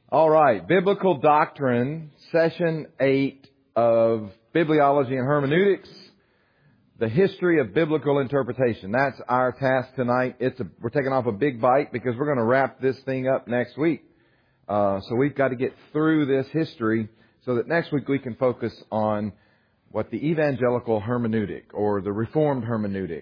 All right, Biblical Doctrine, Session 8 of Bibliology and Hermeneutics, the history of biblical interpretation. That's our task tonight. We're taking off a big bite because we're going to wrap this thing up next week. So we've got to get through this history so that next week we can focus on what the evangelical hermeneutic or the Reformed hermeneutic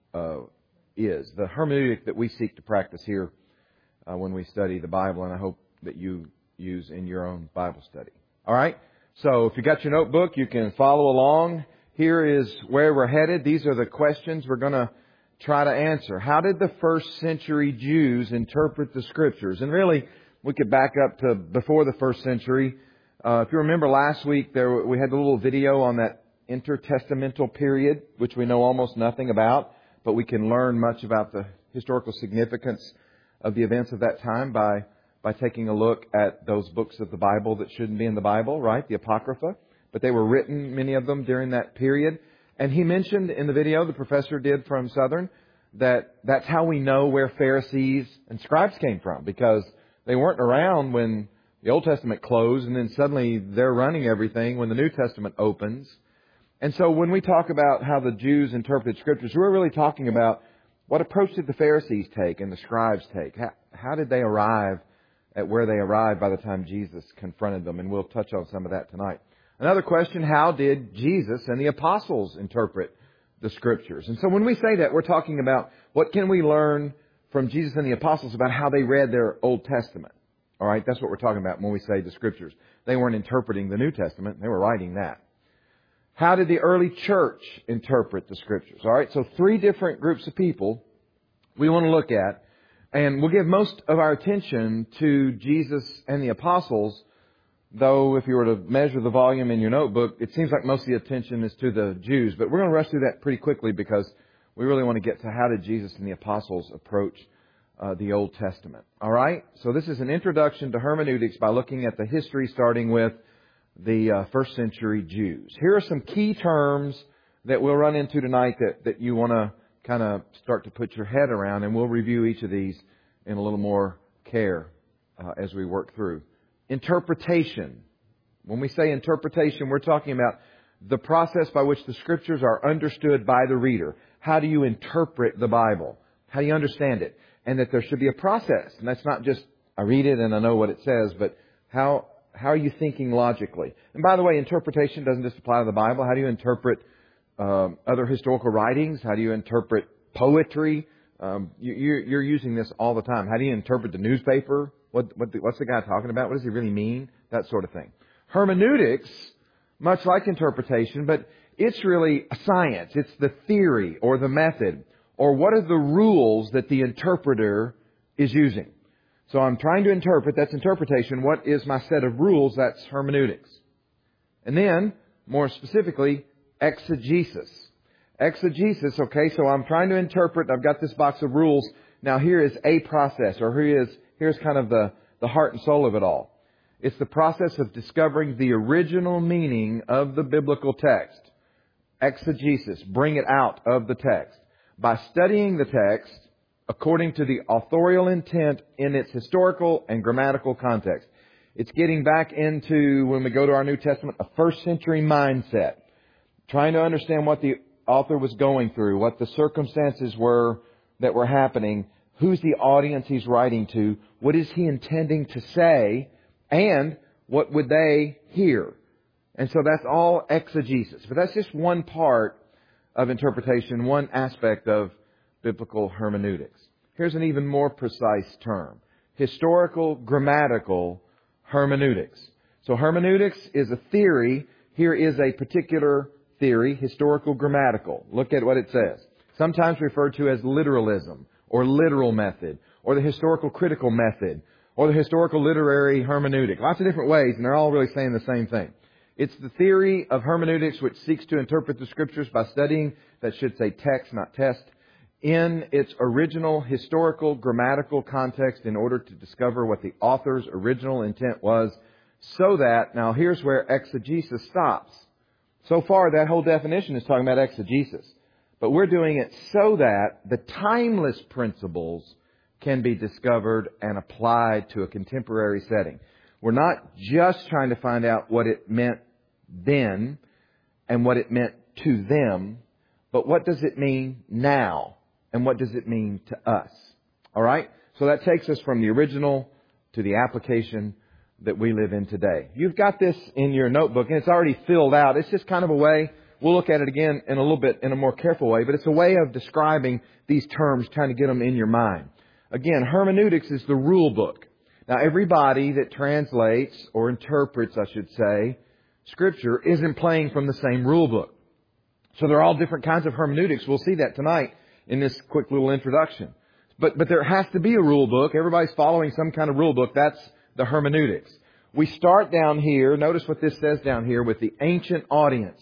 is. The hermeneutic that we seek to practice here when we study the Bible, and I hope that you use in your own Bible study. All right? So if you got your notebook, you can follow along. Here is where we're headed. These are the questions we're going to try to answer. How did the first century Jews interpret the Scriptures? And really, we could back up to before the first century. If you remember last week, we had a little video on that intertestamental period, which we know almost nothing about, but we can learn much about the historical significance of the events of that time by taking a look at those books of the Bible that shouldn't be in the Bible, right? The Apocrypha. But they were written, many of them, during that period. And he mentioned in the video, the professor did from Southern, that that's how we know where Pharisees and scribes came from. Because they weren't around when the Old Testament closed and then suddenly they're running everything when the New Testament opens. And so when we talk about how the Jews interpreted Scriptures, we're really talking about what approach did the Pharisees take and the scribes take? How did they arrive at where they arrived by the time Jesus confronted them? And we'll touch on some of that tonight. Another question, how did Jesus and the apostles interpret the Scriptures? And so when we say that, we're talking about what can we learn from Jesus and the apostles about how they read their Old Testament. All right, that's what we're talking about when we say the Scriptures. They weren't interpreting the New Testament, they were writing that. How did the early church interpret the Scriptures? All right, so 3 different groups of people we want to look at. And we'll give most of our attention to Jesus and the apostles, though if you were to measure the volume in your notebook, it seems like most of the attention is to the Jews. But we're going to rush through that pretty quickly because we really want to get to how did Jesus and the apostles approach the Old Testament. All right? So this is an introduction to hermeneutics by looking at the history starting with the first century Jews. Here are some key terms that we'll run into tonight that you want to kind of start to put your head around, and we'll review each of these in a little more care as we work through. Interpretation. When we say interpretation, we're talking about the process by which the Scriptures are understood by the reader. How do you interpret the Bible? How do you understand it? And that there should be a process. And that's not just, I read it and I know what it says, but how are you thinking logically? And by the way, interpretation doesn't just apply to the Bible. How do you interpret other historical writings? How do you interpret poetry? You're using this all the time. How do you interpret the newspaper? What's the guy talking about? What does he really mean? That sort of thing. Hermeneutics, much like interpretation, but it's really a science. It's the theory or the method, or what are the rules that the interpreter is using. So I'm trying to interpret, that's interpretation. What is my set of rules? That's hermeneutics. And then, more specifically, exegesis. Exegesis, okay, so I'm trying to interpret, I've got this box of rules. Now here is a process, or here's kind of the heart and soul of it all. It's the process of discovering the original meaning of the biblical text. Exegesis, bring it out of the text. By studying the text according to the authorial intent in its historical and grammatical context. It's getting back into, when we go to our New Testament, a first century mindset. Trying to understand what the author was going through, what the circumstances were that were happening, who's the audience he's writing to, what is he intending to say, and what would they hear. And so that's all exegesis. But that's just one part of interpretation, one aspect of biblical hermeneutics. Here's an even more precise term. Historical grammatical hermeneutics. So hermeneutics is a theory. Here is a particular theory, historical grammatical. Look at what it says. Sometimes referred to as literalism or literal method or the historical critical method or the historical literary hermeneutic. Lots of different ways, and they're all really saying the same thing. It's the theory of hermeneutics which seeks to interpret the Scriptures by studying, that should say text, not test, in its original historical grammatical context in order to discover what the author's original intent was, so that, now here's where exegesis stops. So far, that whole definition is talking about exegesis. But we're doing it so that the timeless principles can be discovered and applied to a contemporary setting. We're not just trying to find out what it meant then and what it meant to them, but what does it mean now and what does it mean to us? All right? So that takes us from the original to the application that we live in today. You've got this in your notebook and it's already filled out. It's just kind of a way, we'll look at it again in a little bit in a more careful way, but it's a way of describing these terms, trying to get them in your mind. Again, hermeneutics is the rule book. Now, everybody that translates or interprets, I should say, Scripture isn't playing from the same rule book. So there are all different kinds of hermeneutics. We'll see that tonight in this quick little introduction. But there has to be a rule book. Everybody's following some kind of rule book. That's the hermeneutics. We start down here. Notice what this says down here with the ancient audience.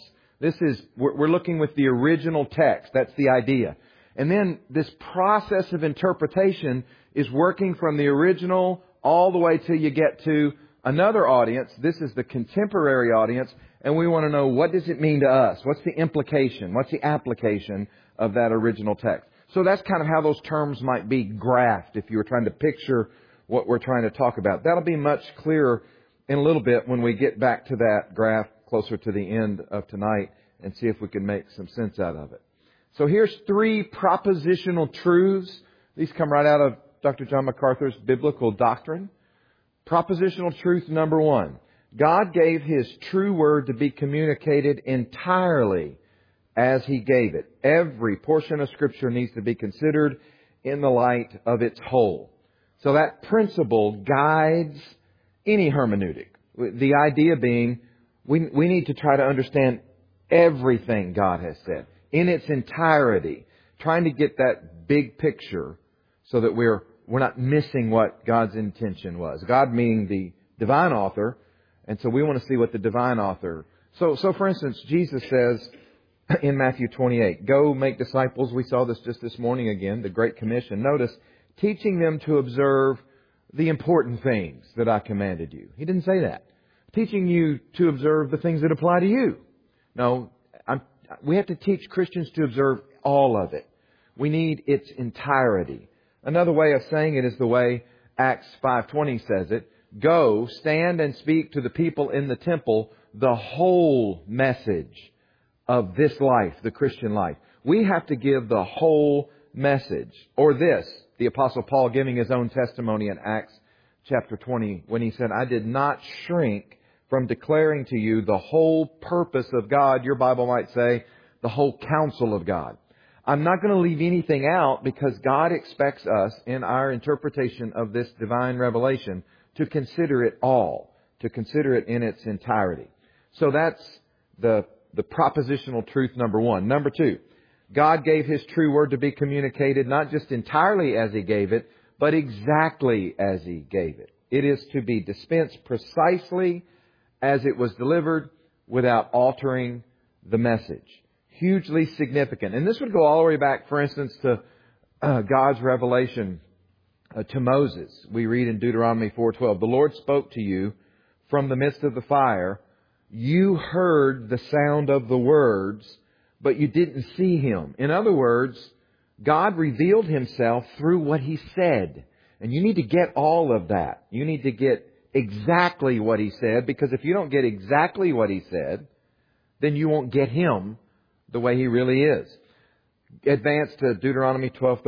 We're looking with the original text. That's the idea. And then this process of interpretation is working from the original all the way till you get to another audience. This is the contemporary audience. And we want to know, what does it mean to us? What's the implication? What's the application of that original text? So that's kind of how those terms might be graphed if you were trying to picture what we're trying to talk about. That'll be much clearer in a little bit when we get back to that graph closer to the end of tonight and see if we can make some sense out of it. So here's 3 propositional truths. These come right out of Dr. John MacArthur's biblical doctrine. Propositional truth number 1. God gave His true word to be communicated entirely as He gave it. Every portion of Scripture needs to be considered in the light of its whole. So that principle guides any hermeneutic. The idea being, we need to try to understand everything God has said in its entirety, trying to get that big picture so that we're not missing what God's intention was. God meaning the divine author, and so we want to see what the divine author. So for instance, Jesus says in Matthew 28, go make disciples. We saw this just this morning again, the Great Commission. Notice, teaching them to observe the important things that I commanded you. He didn't say that. Teaching you to observe the things that apply to you. No, we have to teach Christians to observe all of it. We need its entirety. Another way of saying it is the way Acts 5:20 says it. Go, stand and speak to the people in the temple the whole message of this life, the Christian life. We have to give the whole message. Or this, the Apostle Paul giving his own testimony in Acts chapter 20 when he said, I did not shrink from declaring to you the whole purpose of God. Your Bible might say the whole counsel of God. I'm not going to leave anything out because God expects us in our interpretation of this divine revelation to consider it all, to consider it in its entirety. So that's the propositional truth number 1. Number 2, God gave His true word to be communicated not just entirely as He gave it, but exactly as He gave it. It is to be dispensed precisely as it was delivered without altering the message. Hugely significant. And this would go all the way back, for instance, to God's revelation to Moses. We read in Deuteronomy 4:12, the Lord spoke to you from the midst of the fire. You heard the sound of the words, but you didn't see Him. In other words, God revealed Himself through what He said. And you need to get all of that. You need to get exactly what He said, because if you don't get exactly what He said, then you won't get Him the way He really is. Advance to Deuteronomy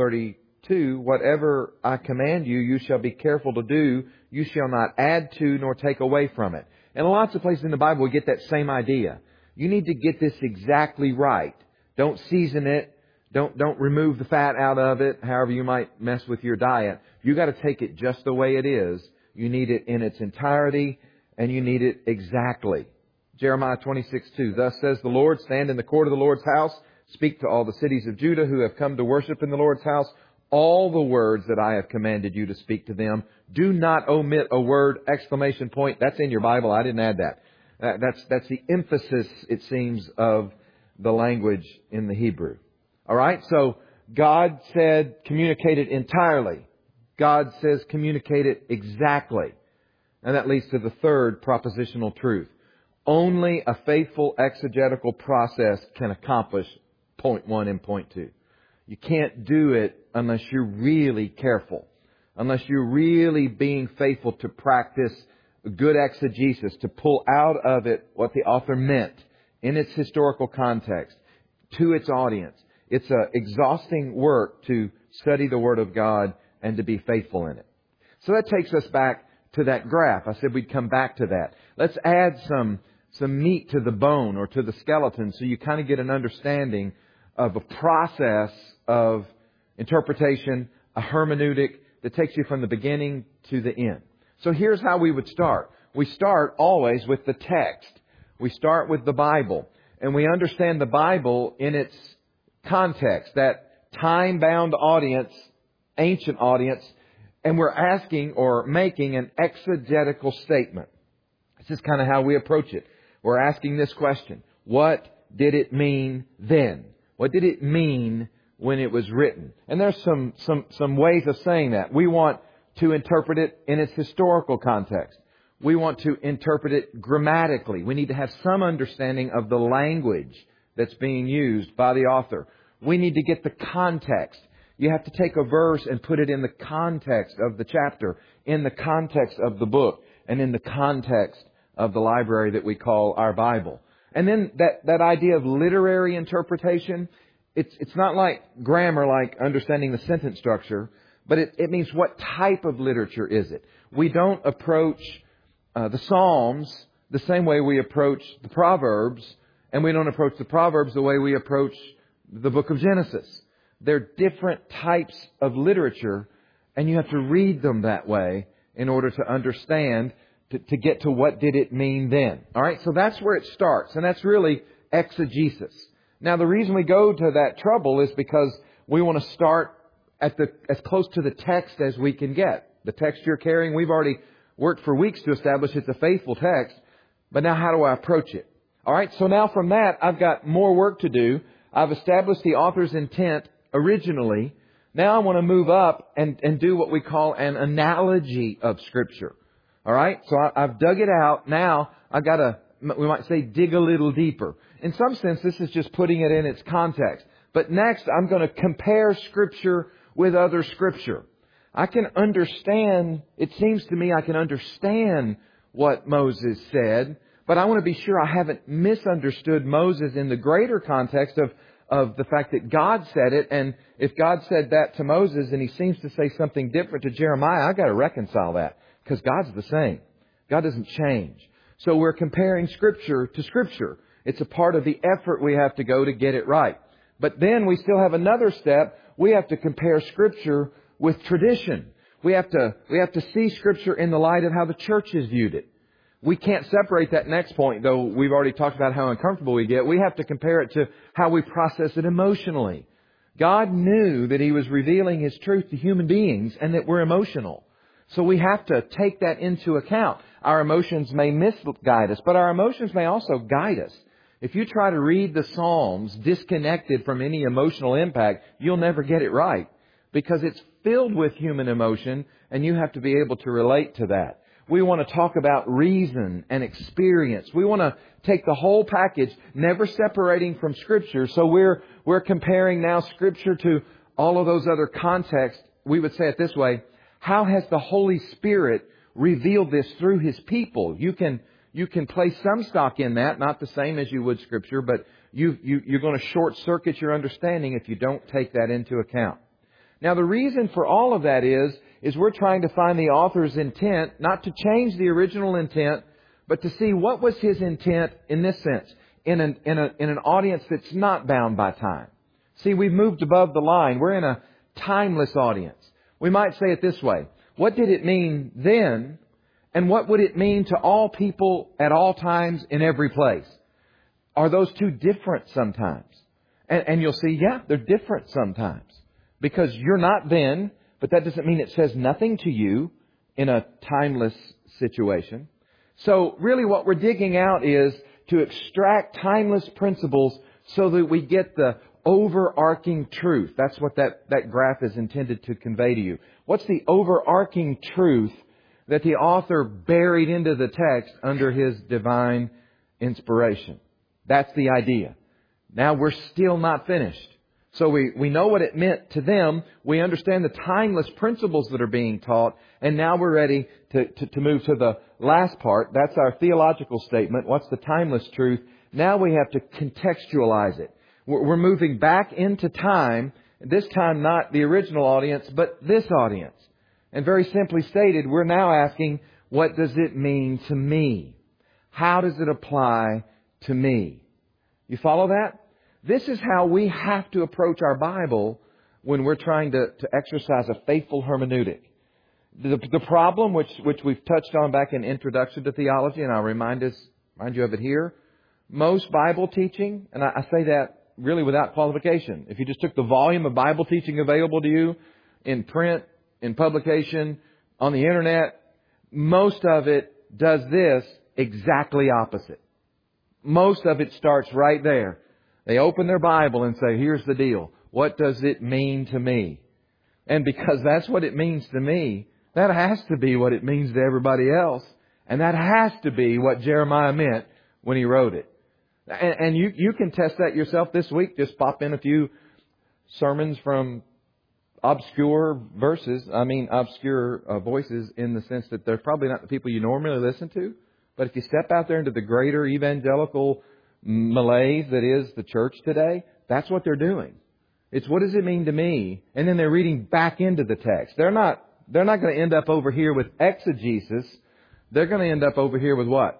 12:32. Whatever I command you, you shall be careful to do. You shall not add to nor take away from it. And lots of places in the Bible we get that same idea. You need to get this exactly right. Don't season it. Don't remove the fat out of it, however you might mess with your diet. You got to take it just the way it is. You need it in its entirety, and you need it exactly. Jeremiah 26:2. Thus says the Lord, stand in the court of the Lord's house, speak to all the cities of Judah who have come to worship in the Lord's house, all the words that I have commanded you to speak to them. Do not omit a word, exclamation point. That's in your Bible. I didn't add that. That's the emphasis, it seems, of the language in the Hebrew. All right? So God said communicate it entirely. God says communicate it exactly. And that leads to the third propositional truth. Only a faithful exegetical process can accomplish point 1 and point 2. You can't do it unless you're really careful, unless you're really being faithful to practice good exegesis, to pull out of it what the author meant in its historical context to its audience. It's an exhausting work to study the Word of God and to be faithful in it. So that takes us back to that graph. I said we'd come back to that. Let's add some meat to the bone or to the skeleton so you kind of get an understanding of a process of interpretation, a hermeneutic that takes you from the beginning to the end. So here's how we would start. We start always with the text. We start with the Bible. And we understand the Bible in its context, that time-bound audience, ancient audience, and we're asking or making an exegetical statement. This is kind of how we approach it. We're asking this question: what did it mean then? What did it mean when it was written? And there's some ways of saying that. We want to interpret it in its historical context. We want to interpret it grammatically. We need to have some understanding of the language that's being used by the author. We need to get the context. You have to take a verse and put it in the context of the chapter, in the context of the book, and in the context of the library that we call our Bible. And then that idea of literary interpretation, it's not like grammar, like understanding the sentence structure, but it means what type of literature is it. We don't approach the Psalms the same way we approach the Proverbs, and we don't approach the Proverbs the way we approach the book of Genesis. They're different types of literature, and you have to read them that way in order to understand, to get to what did it mean then. All right, so that's where it starts, and that's really exegesis. Now, the reason we go to that trouble is because we want to start at as close to the text as we can get. The text you're carrying, we've already worked for weeks to establish it's a faithful text, but now how do I approach it? All right, so now from that, I've got more work to do. I've established the author's intent originally. Now I want to move up and do what we call an analogy of Scripture. All right, so I've dug it out. Now I've got to, we might say, dig a little deeper. In some sense, this is just putting it in its context. But next, I'm going to compare Scripture with other Scripture. I can understand, it seems to me I can understand what Moses said, but I want to be sure I haven't misunderstood Moses in the greater context of the fact that God said it. And if God said that to Moses and He seems to say something different to Jeremiah, I've got to reconcile that because God's the same. God doesn't change. So we're comparing Scripture to Scripture. It's a part of the effort we have to go to get it right. But then we still have another step. We have to compare Scripture with tradition. We have to see Scripture in the light of how the church has viewed it. We can't separate that next point, though we've already talked about how uncomfortable we get. We have to compare it to how we process it emotionally. God knew that He was revealing His truth to human beings and that we're emotional. So we have to take that into account. Our emotions may misguide us, but our emotions may also guide us. If you try to read the Psalms disconnected from any emotional impact, you'll never get it right because it's filled with human emotion and you have to be able to relate to that. We want to talk about reason and experience. We want to take the whole package, never separating from Scripture. So we're comparing now Scripture to all of those other contexts. We would say it this way: how has the Holy Spirit revealed this through His people? You can place some stock in that, not the same as you would Scripture, but you're going to short circuit your understanding if you don't take that into account. Now, the reason for all of that is we're trying to find the author's intent, not to change the original intent, but to see what was his intent in this sense, in an audience that's not bound by time. See, we've moved above the line. We're in a timeless audience. We might say it this way: what did it mean then, and what would it mean to all people at all times in every place? Are those two different sometimes? And you'll see, yeah, they're different sometimes. Because you're not then, but that doesn't mean it says nothing to you in a timeless situation. So really what we're digging out is to extract timeless principles so that we get the overarching truth. That's what that graph is intended to convey to you. What's the overarching truth that the author buried into the text under his divine inspiration? That's the idea. Now we're still not finished. So we know what it meant to them. We understand the timeless principles that are being taught. And now we're ready to move to the last part. That's our theological statement. What's the timeless truth? Now we have to contextualize it. We're moving back into time. This time not the original audience, but this audience. And very simply stated, we're now asking, what does it mean to me? How does it apply to me? You follow that? This is how we have to approach our Bible when we're trying to exercise a faithful hermeneutic. The problem, which we've touched on back in Introduction to Theology, and I'll remind you of it here, most Bible teaching, and I say that really without qualification. If you just took the volume of Bible teaching available to you in print, in publication, on the Internet, most of it does this exactly opposite. Most of it starts right there. They open their Bible and say, here's the deal. What does it mean to me? And because that's what it means to me, that has to be what it means to everybody else. And that has to be what Jeremiah meant when he wrote it. And you can test that yourself this week. Just pop in a few sermons from obscure voices in the sense that they're probably not the people you normally listen to. But if you step out there into the greater evangelical malaise that is the church today, that's what they're doing. It's what does it mean to me? And then they're reading back into the text. They're not going to end up over here with exegesis. They're going to end up over here with what?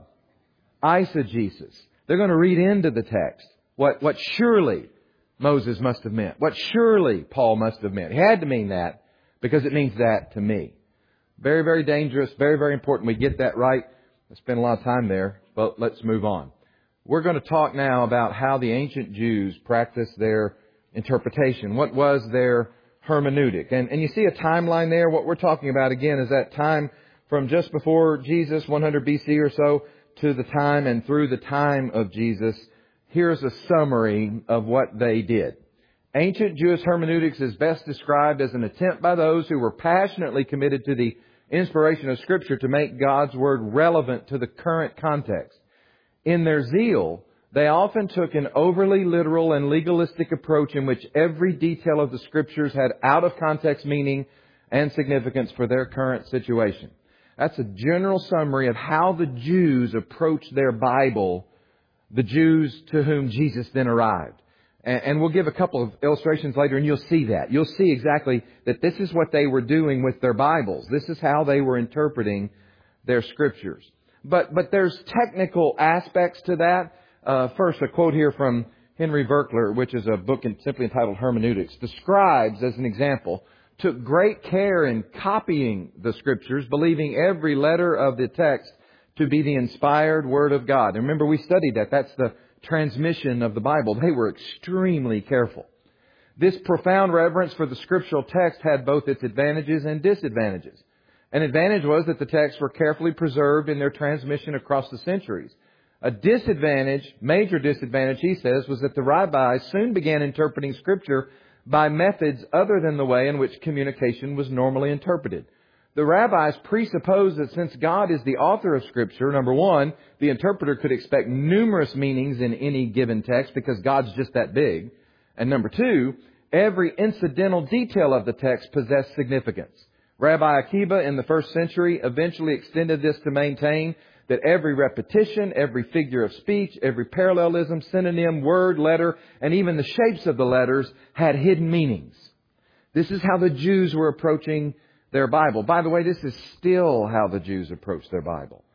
Eisegesis. They're going to read into the text what surely Moses must have meant. What surely Paul must have meant. He had to mean that because it means that to me. Very, very dangerous. Very, very important we get that right. I spent a lot of time there, but let's move on. We're going to talk now about how the ancient Jews practiced their interpretation. What was their hermeneutic? And you see a timeline there. What we're talking about, again, is that time from just before Jesus, 100 BC or so, to the time and through the time of Jesus. Here's a summary of what they did. Ancient Jewish hermeneutics is best described as an attempt by those who were passionately committed to the inspiration of Scripture to make God's Word relevant to the current context. In their zeal, they often took an overly literal and legalistic approach in which every detail of the Scriptures had out-of-context meaning and significance for their current situation. That's a general summary of how the Jews approached their Bible, the Jews to whom Jesus then arrived. And we'll give a couple of illustrations later, and you'll see that. You'll see exactly that this is what they were doing with their Bibles. This is how they were interpreting their Scriptures. But there's technical aspects to that. First, a quote here from Henry Virkler, which is a book simply entitled Hermeneutics. The scribes, as an example, took great care in copying the Scriptures, believing every letter of the text to be the inspired Word of God. And remember, we studied that. That's the transmission of the Bible. They were extremely careful. This profound reverence for the scriptural text had both its advantages and disadvantages. An advantage was that the texts were carefully preserved in their transmission across the centuries. A disadvantage, major disadvantage, he says, was that the rabbis soon began interpreting Scripture by methods other than the way in which communication was normally interpreted. The rabbis presupposed that since God is the author of Scripture, number one, the interpreter could expect numerous meanings in any given text because God's just that big. And number two, every incidental detail of the text possessed significance. Rabbi Akiba in the first century eventually extended this to maintain that every repetition, every figure of speech, every parallelism, synonym, word, letter, and even the shapes of the letters had hidden meanings. This is how the Jews were approaching their Bible. By the way, this is still how the Jews approach their Bible.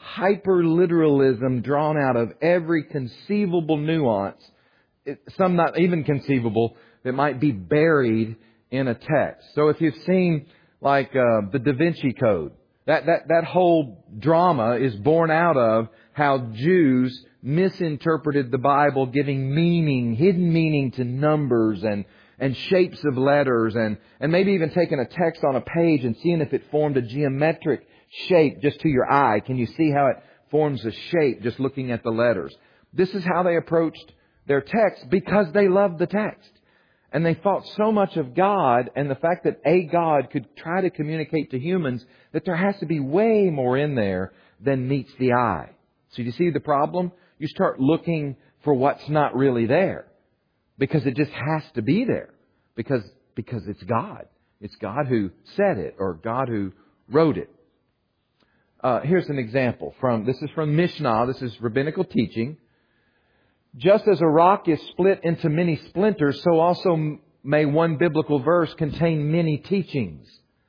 Hyper-literalism drawn out of every conceivable nuance, some not even conceivable, that might be buried in a text. So if you've seen like the Da Vinci Code, that whole drama is born out of how Jews misinterpreted the Bible, giving meaning, hidden meaning to numbers and shapes of letters and maybe even taking a text on a page and seeing if it formed a geometric shape just to your eye. Can you see how it forms a shape just looking at the letters? This is how they approached their text because they loved the text. And they thought so much of God and the fact that a God could try to communicate to humans that there has to be way more in there than meets the eye. So you see the problem? You start looking for what's not really there. because it just has to be there. Because it's God. It's God who said it or God who wrote it. Here's an example. This is from Mishnah. This is rabbinical teaching. Just as a rock is split into many splinters, so also may one biblical verse contain many teachings.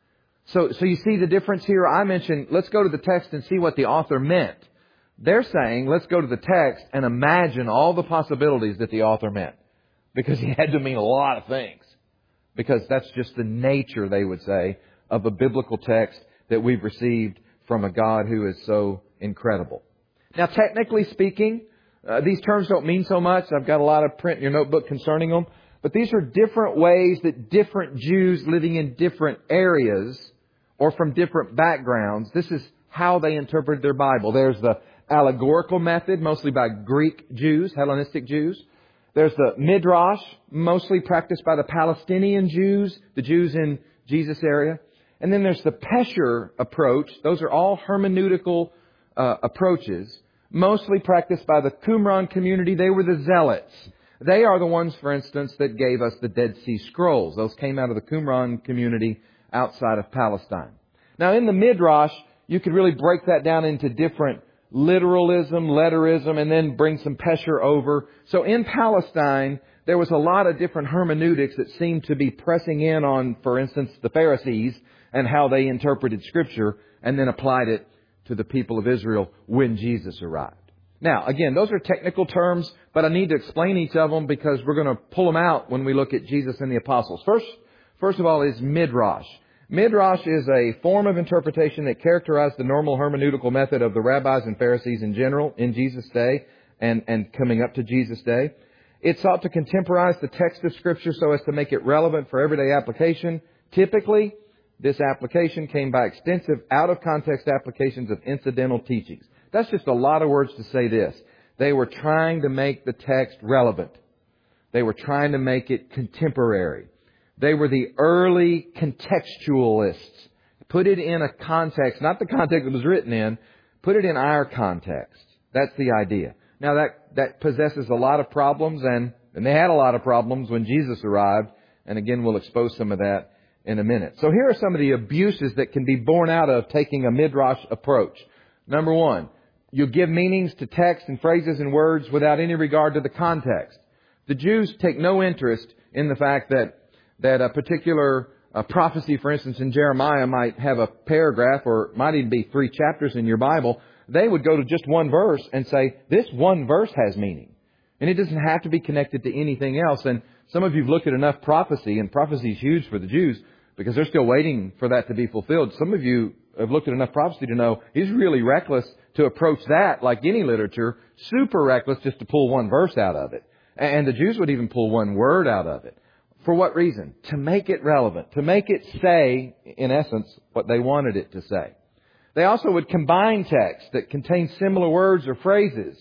So you see the difference here? I mentioned, let's go to the text and see what the author meant. They're saying, let's go to the text and imagine all the possibilities that the author meant. Because he had to mean a lot of things. Because that's just the nature, they would say, of a biblical text that we've received from a God who is so incredible. Now, technically speaking, these terms don't mean so much. I've got a lot of print in your notebook concerning them. But these are different ways that different Jews living in different areas or from different backgrounds, this is how they interpreted their Bible. There's the allegorical method, mostly by Greek Jews, Hellenistic Jews. There's the Midrash, mostly practiced by the Palestinian Jews, the Jews in Jesus' area. And then there's the Pesher approach. Those are all hermeneutical approaches, mostly practiced by the Qumran community. They were the Zealots. They are the ones, for instance, that gave us the Dead Sea Scrolls. Those came out of the Qumran community outside of Palestine. Now, in the Midrash, you could really break that down into different literalism, letterism, and then bring some Pesher over. So in Palestine, there was a lot of different hermeneutics that seemed to be pressing in on, for instance, the Pharisees and how they interpreted Scripture and then applied it to the people of Israel when Jesus arrived. Now, again, those are technical terms, but I need to explain each of them because we're going to pull them out when we look at Jesus and the apostles. First of all is Midrash. Midrash is a form of interpretation that characterized the normal hermeneutical method of the rabbis and Pharisees in general in Jesus' day and coming up to Jesus' day. It sought to contemporize the text of Scripture so as to make it relevant for everyday application. Typically, this application came by extensive out-of-context applications of incidental teachings. That's just a lot of words to say this. They were trying to make the text relevant. They were trying to make it contemporary. They were the early contextualists. Put it in a context, not the context it was written in, put it in our context. That's the idea. Now that possesses a lot of problems, and they had a lot of problems when Jesus arrived. And again, we'll expose some of that in a minute. So here are some of the abuses that can be born out of taking a Midrash approach. Number one, you give meanings to text and phrases and words without any regard to the context. The Jews take no interest in the fact that a particular prophecy, for instance, in Jeremiah might have a paragraph or might even be 3 chapters in your Bible. They would go to just one verse and say, this one verse has meaning. And it doesn't have to be connected to anything else. And some of you have looked at enough prophecy, and prophecy is huge for the Jews because they're still waiting for that to be fulfilled. Some of you have looked at enough prophecy to know it's really reckless to approach that like any literature, super reckless just to pull one verse out of it. And the Jews would even pull one word out of it. For what reason? To make it relevant, to make it say, in essence, what they wanted it to say. They also would combine texts that contain similar words or phrases,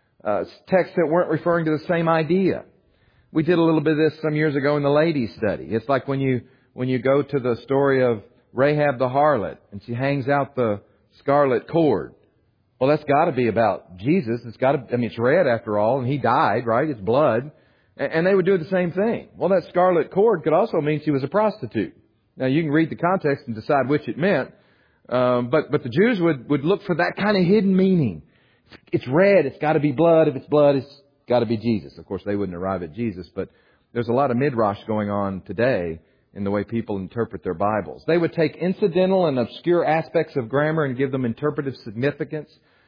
texts that weren't referring to the same idea. We did a little bit of this some years ago in the ladies' study. It's like when you go to the story of Rahab the harlot and she hangs out the scarlet cord. Well, that's got to be about Jesus. It's red after all, and He died, right? It's blood. And they would do the same thing. Well, that scarlet cord could also mean she was a prostitute. Now, you can read the context and decide which it meant. But the Jews would look for that kind of hidden meaning. It's red. It's got to be blood. If it's blood, it's got to be Jesus. Of course, they wouldn't arrive at Jesus. But there's a lot of Midrash going on today in the way people interpret their Bibles. They would take incidental and obscure aspects of grammar and give them interpretive significance.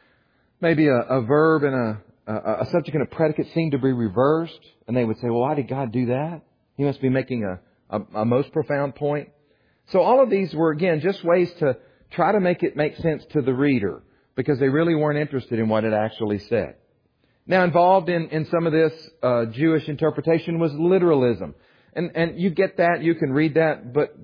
Maybe a verb and a subject and a predicate seem to be reversed. And they would say, well, why did God do that? He must be making a most profound point. So all of these were, again, just ways to try to make it make sense to the reader because they really weren't interested in what it actually said. Now, involved in some of this Jewish interpretation was literalism. And you get that, you can read that, but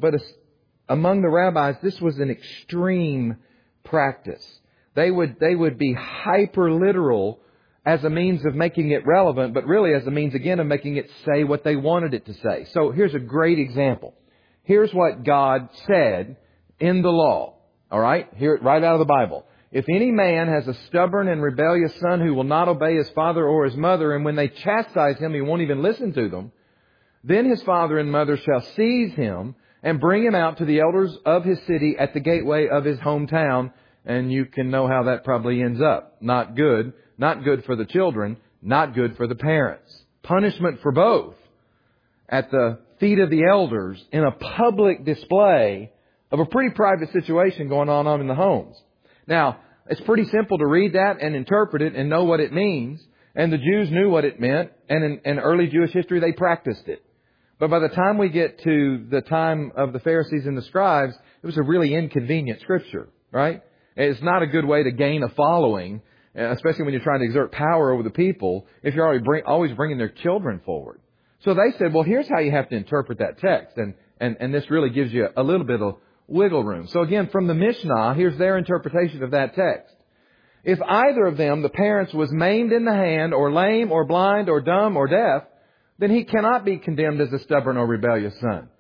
among the rabbis, this was an extreme practice. They would be hyper literal as a means of making it relevant, but really as a means, again, of making it say what they wanted it to say. So here's a great example. Here's what God said in the law. All right? Here, right out of the Bible. if any man has a stubborn and rebellious son who will not obey his father or his mother, and when they chastise him, he won't even listen to them, then his father and mother shall seize him and bring him out to the elders of his city at the gateway of his hometown. And you can know how that probably ends up. Not good. Not good for the children. Not good for the parents. Punishment for both at the feet of the elders in a public display of a pretty private situation going on in the homes. Now, it's pretty simple to read that and interpret it and know what it means. And the Jews knew what it meant. And in early Jewish history, they practiced it. But by the time we get to the time of the Pharisees and the scribes, it was a really inconvenient scripture, right? It's not a good way to gain a following, especially when you're trying to exert power over the people, if you're always bringing their children forward. So they said, well, here's how you have to interpret that text. And this really gives you a little bit of wiggle room. So again, from the Mishnah, here's their interpretation of that text. If either of them, the parents, was maimed in the hand, or lame, or blind, or dumb, or deaf, then he cannot be condemned as a stubborn or rebellious son.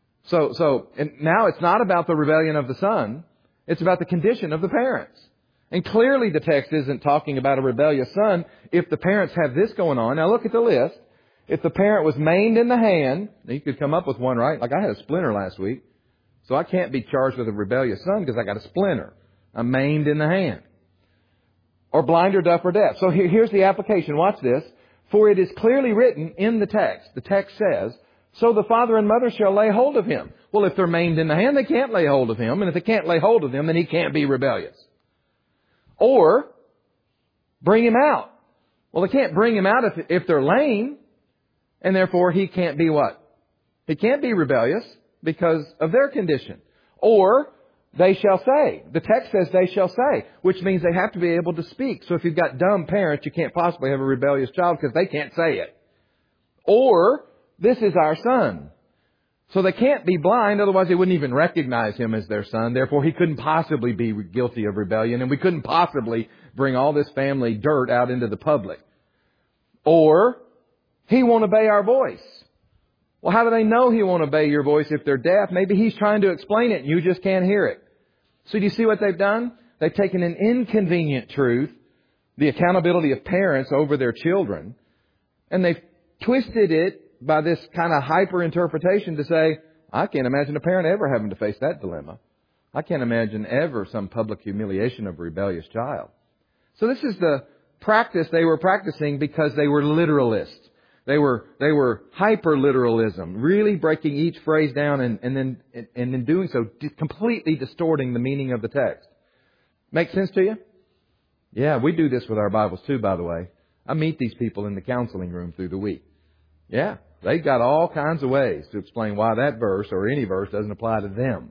And now it's not about the rebellion of the son. It's about the condition of the parents. And clearly the text isn't talking about a rebellious son if the parents have this going on. Now look at the list. If the parent was maimed in the hand, now you could come up with one, right? Like I had a splinter last week. So I can't be charged with a rebellious son because I got a splinter. I'm maimed in the hand. Or blind or deaf or deaf. So here's the application. Watch this. For it is clearly written in the text. The text says, so the father and mother shall lay hold of him. Well, if they're maimed in the hand, they can't lay hold of him. And if they can't lay hold of him, then he can't be rebellious. Or bring him out. Well, they can't bring him out if they're lame. And therefore, he can't be what? He can't be rebellious because of their condition. Or they shall say. The text says they shall say, which means they have to be able to speak. So if you've got dumb parents, you can't possibly have a rebellious child because they can't say it. Or, this is our son. So they can't be blind, otherwise they wouldn't even recognize him as their son. Therefore, he couldn't possibly be guilty of rebellion, and we couldn't possibly bring all this family dirt out into the public. Or, he won't obey our voice. Well, how do they know he won't obey your voice if they're deaf? Maybe he's trying to explain it and you just can't hear it. So do you see what they've done? They've taken an inconvenient truth, the accountability of parents over their children, and they've twisted it by this kind of hyper interpretation to say, I can't imagine a parent ever having to face that dilemma. I can't imagine ever some public humiliation of a rebellious child. So this is the practice they were practicing because they were literalists. They were hyper-literalism, really breaking each phrase down and in doing so, completely distorting the meaning of the text. Make sense to you? Yeah, we do this with our Bibles too, by the way. I meet these people in the counseling room through the week. Yeah, they've got all kinds of ways to explain why that verse or any verse doesn't apply to them.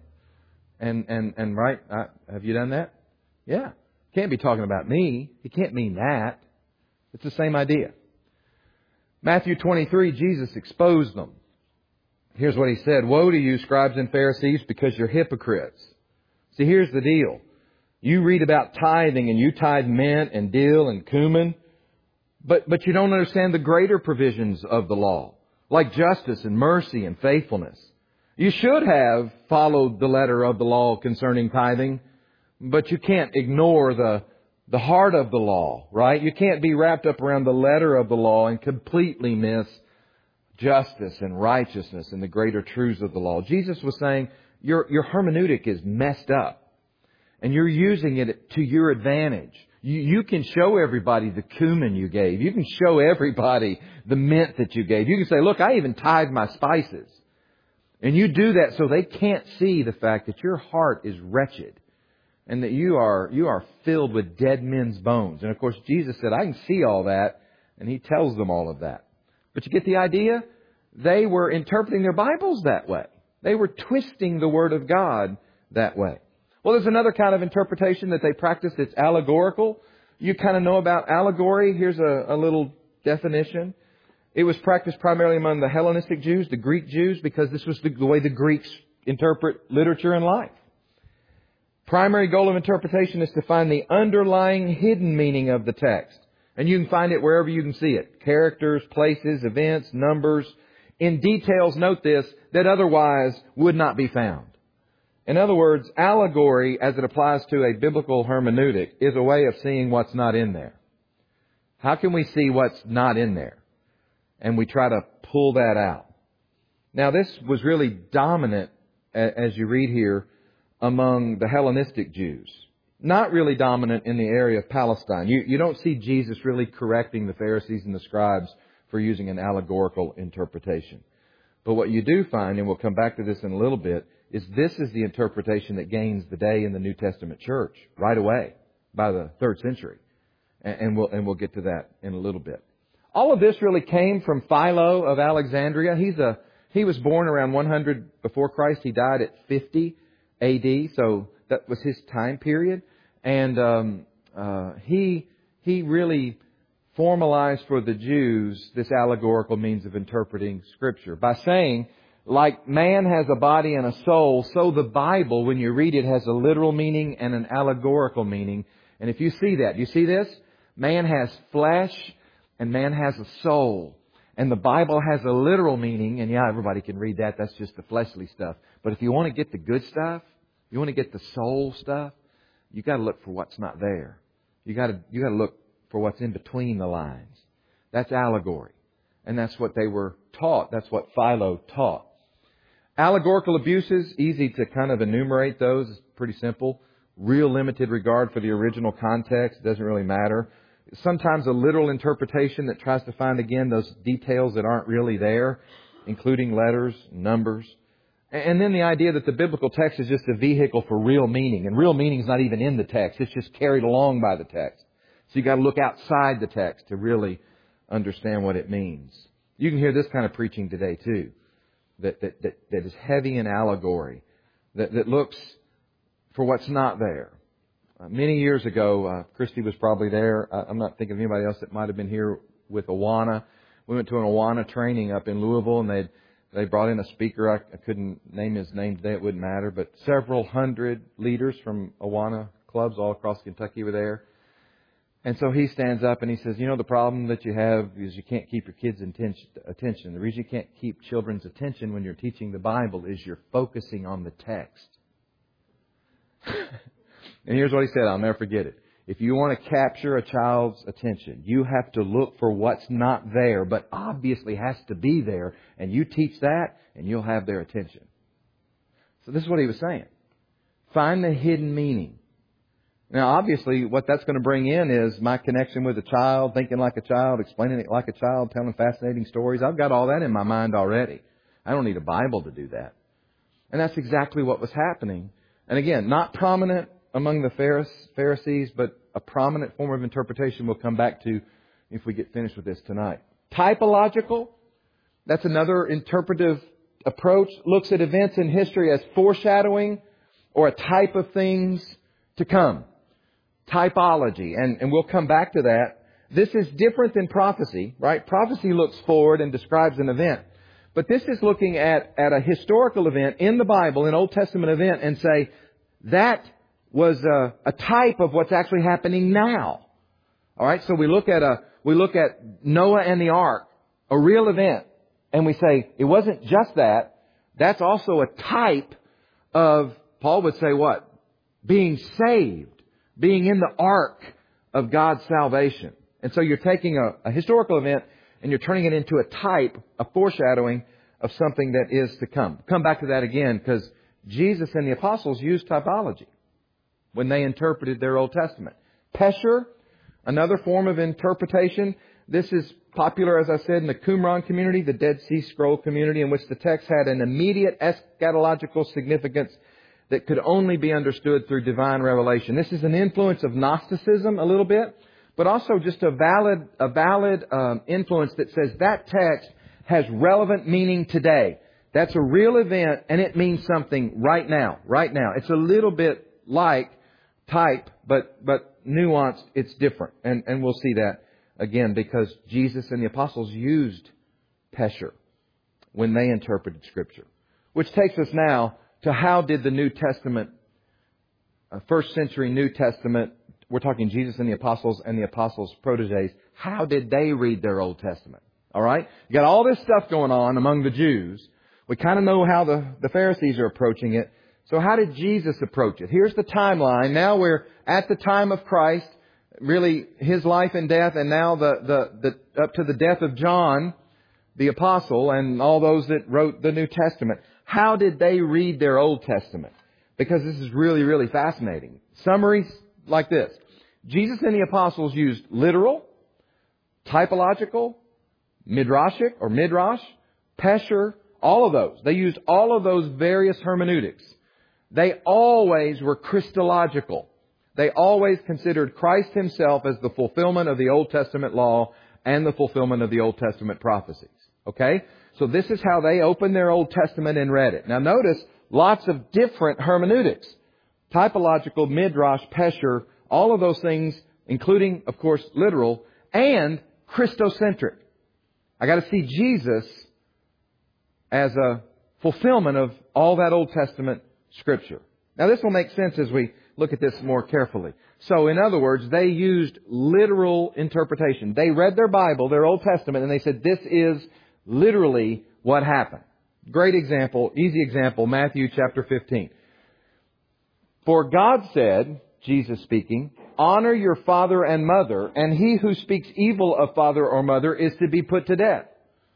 And right, have you done that? Yeah. Can't be talking about me. He can't mean that. It's the same idea. Matthew 23, Jesus exposed them. Here's what He said. Woe to you, scribes and Pharisees, because you're hypocrites. See, here's the deal. You read about tithing and you tithe mint and dill and cumin, but you don't understand the greater provisions of the law, like justice and mercy and faithfulness. You should have followed the letter of the law concerning tithing, but you can't ignore the heart of the law, right? You can't be wrapped up around the letter of the law and completely miss justice and righteousness and the greater truths of the law. Jesus was saying, your hermeneutic is messed up and you're using it to your advantage. You can show everybody the cumin you gave. You can show everybody the mint that you gave. You can say, look, I even tithe my spices. And you do that so they can't see the fact that your heart is wretched. And that you are filled with dead men's bones. And of course, Jesus said, I can see all that. And He tells them all of that. But you get the idea? They were interpreting their Bibles that way. They were twisting the Word of God that way. Well, there's another kind of interpretation that they practice that's allegorical. You kind of know about allegory. Here's a little definition. It was practiced primarily among the Hellenistic Jews, the Greek Jews, because this was the way the Greeks interpret literature and life. Primary goal of interpretation is to find the underlying hidden meaning of the text. And you can find it wherever you can see it. Characters, places, events, numbers. In details, note this, that otherwise would not be found. In other words, allegory, as it applies to a biblical hermeneutic, is a way of seeing what's not in there. How can we see what's not in there? And we try to pull that out. Now, this was really dominant, as you read here, among the Hellenistic Jews. Not really dominant in the area of Palestine. You don't see Jesus really correcting the Pharisees and the scribes for using an allegorical interpretation. But what you do find, and we'll come back to this in a little bit, is this is the interpretation that gains the day in the New Testament church right away by the 3rd century. And we'll get to that in a little bit. All of this really came from Philo of Alexandria. He was born around 100 before Christ. He died at 50 A.D., so that was his time period. And he really formalized for the Jews this allegorical means of interpreting Scripture by saying, like man has a body and a soul, so the Bible, when you read it, has a literal meaning and an allegorical meaning. And if you see that, you see this? Man has flesh and man has a soul. And the Bible has a literal meaning, and yeah, everybody can read that. That's just the fleshly stuff. But if you want to get the good stuff, you want to get the soul stuff, you got to look for what's not there. You got to look for what's in between the lines. That's allegory. And that's what they were taught. That's what Philo taught. Allegorical abuses, easy to kind of enumerate those. It's pretty simple. Real limited regard for the original context. Doesn't really matter. Sometimes a literal interpretation that tries to find, again, those details that aren't really there, including letters, numbers. And then the idea that the biblical text is just a vehicle for real meaning. And real meaning is not even in the text. It's just carried along by the text. So you've got to look outside the text to really understand what it means. You can hear this kind of preaching today, too, that is heavy in allegory, that looks for what's not there. Many years ago, Christy was probably there. I'm not thinking of anybody else that might have been here with Awana. We went to an Awana training up in Louisville, and they brought in a speaker. I couldn't name his name today. It wouldn't matter. But several hundred leaders from Awana clubs all across Kentucky were there. And so he stands up and he says, you know, the problem that you have is you can't keep your kids' attention. The reason you can't keep children's attention when you're teaching the Bible is you're focusing on the text. And here's what he said. I'll never forget it. If you want to capture a child's attention, you have to look for what's not there, but obviously has to be there. And you teach that, and you'll have their attention. So this is what he was saying. Find the hidden meaning. Now, obviously, what that's going to bring in is my connection with a child, thinking like a child, explaining it like a child, telling fascinating stories. I've got all that in my mind already. I don't need a Bible to do that. And that's exactly what was happening. And again, not prominent among the Pharisees, but a prominent form of interpretation we'll come back to if we get finished with this tonight. Typological, that's another interpretive approach, looks at events in history as foreshadowing or a type of things to come. Typology, and we'll come back to that. This is different than prophecy, right? Prophecy looks forward and describes an event. But this is looking at a historical event in the Bible, an Old Testament event, and say, that was a type of what's actually happening now. All right, so we look at Noah and the ark, a real event, and we say it wasn't just that. That's also a type of, Paul would say what? Being saved, being in the ark of God's salvation. And so you're taking a historical event and you're turning it into a type, a foreshadowing of something that is to come. Come back to that again, because Jesus and the apostles used typology when they interpreted their Old Testament. Pesher, another form of interpretation. This is popular, as I said, in the Qumran community, the Dead Sea Scroll community, in which the text had an immediate eschatological significance that could only be understood through divine revelation. This is an influence of Gnosticism a little bit, but also just a valid influence that says that text has relevant meaning today. That's a real event, and it means something right now. Right now. It's a little bit like type, but nuanced. It's different. And we'll see that again, because Jesus and the apostles used Pesher when they interpreted Scripture. Which takes us now to how did the New Testament, first century New Testament, we're talking Jesus and the apostles' proteges, how did they read their Old Testament? All right? You got all this stuff going on among the Jews. We kind of know how the Pharisees are approaching it. So how did Jesus approach it? Here's the timeline. Now we're at the time of Christ, really His life and death, and now the up to the death of John, the apostle, and all those that wrote the New Testament. How did they read their Old Testament? Because this is really, really fascinating. Summaries like this. Jesus and the apostles used literal, typological, midrashic or midrash, pesher, all of those. They used all of those various hermeneutics. They always were Christological. They always considered Christ Himself as the fulfillment of the Old Testament law and the fulfillment of the Old Testament prophecies. Okay? So this is how they opened their Old Testament and read it. Now notice lots of different hermeneutics. Typological, midrash, pesher, all of those things, including, of course, literal, and Christocentric. I got to see Jesus as a fulfillment of all that Old Testament Scripture. Now this will make sense as we look at this more carefully. So in other words, they used literal interpretation. They read their Bible, their Old Testament, and they said, this is literally what happened. Great example, easy example, Matthew chapter 15. For God said, Jesus speaking, honor your father and mother, and he who speaks evil of father or mother is to be put to death.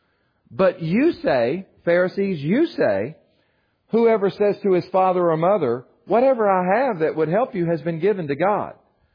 But you say, Pharisees, you say, whoever says to his father or mother, whatever I have that would help you has been given to God.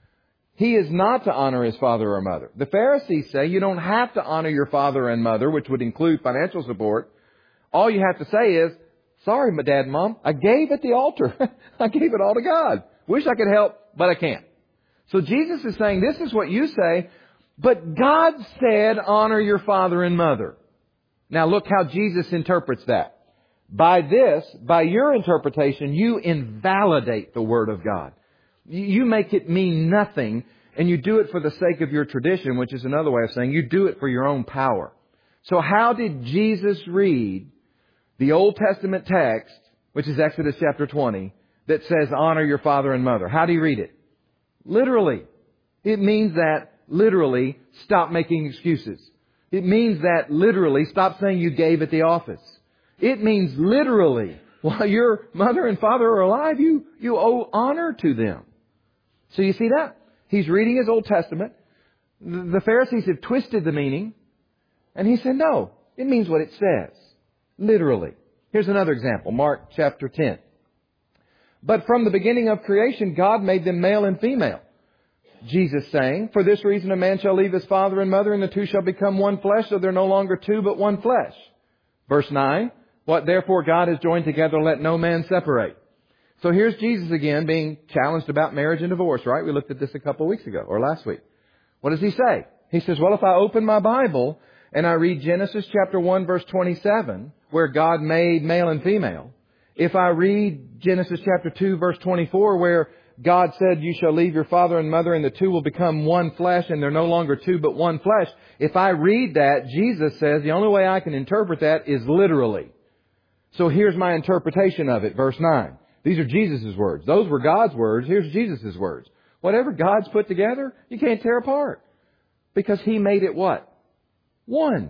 He is not to honor his father or mother. The Pharisees say you don't have to honor your father and mother, which would include financial support. All you have to say is, sorry, my dad and mom, I gave at the altar. I gave it all to God. Wish I could help, but I can't. So Jesus is saying, this is what you say, but God said, honor your father and mother. Now look how Jesus interprets that. By this, by your interpretation, you invalidate the Word of God. You make it mean nothing, and you do it for the sake of your tradition, which is another way of saying you do it for your own power. So how did Jesus read the Old Testament text, which is Exodus chapter 20, that says honor your father and mother? How do you read it? Literally. It means that literally stop making excuses. It means that literally stop saying you gave at the office. It means literally, while your mother and father are alive, you owe honor to them. So you see that? He's reading his Old Testament. The Pharisees have twisted the meaning. And he said, no, it means what it says. Literally. Here's another example. Mark chapter 10. But from the beginning of creation, God made them male and female. Jesus saying, for this reason a man shall leave his father and mother, and the two shall become one flesh, so they're no longer two, but one flesh. Verse 9. What therefore God has joined together, let no man separate. So here's Jesus again being challenged about marriage and divorce, right? We looked at this a couple of weeks ago, or last week. What does he say? He says, well, if I open my Bible and I read Genesis chapter 1 verse 27, where God made male and female. If I read Genesis chapter 2 verse 24, where God said, you shall leave your father and mother, and the two will become one flesh, and they're no longer two but one flesh. If I read that, Jesus says the only way I can interpret that is literally. So here's my interpretation of it, verse 9. These are Jesus' words. Those were God's words. Here's Jesus' words. Whatever God's put together, you can't tear apart. Because He made it what? One.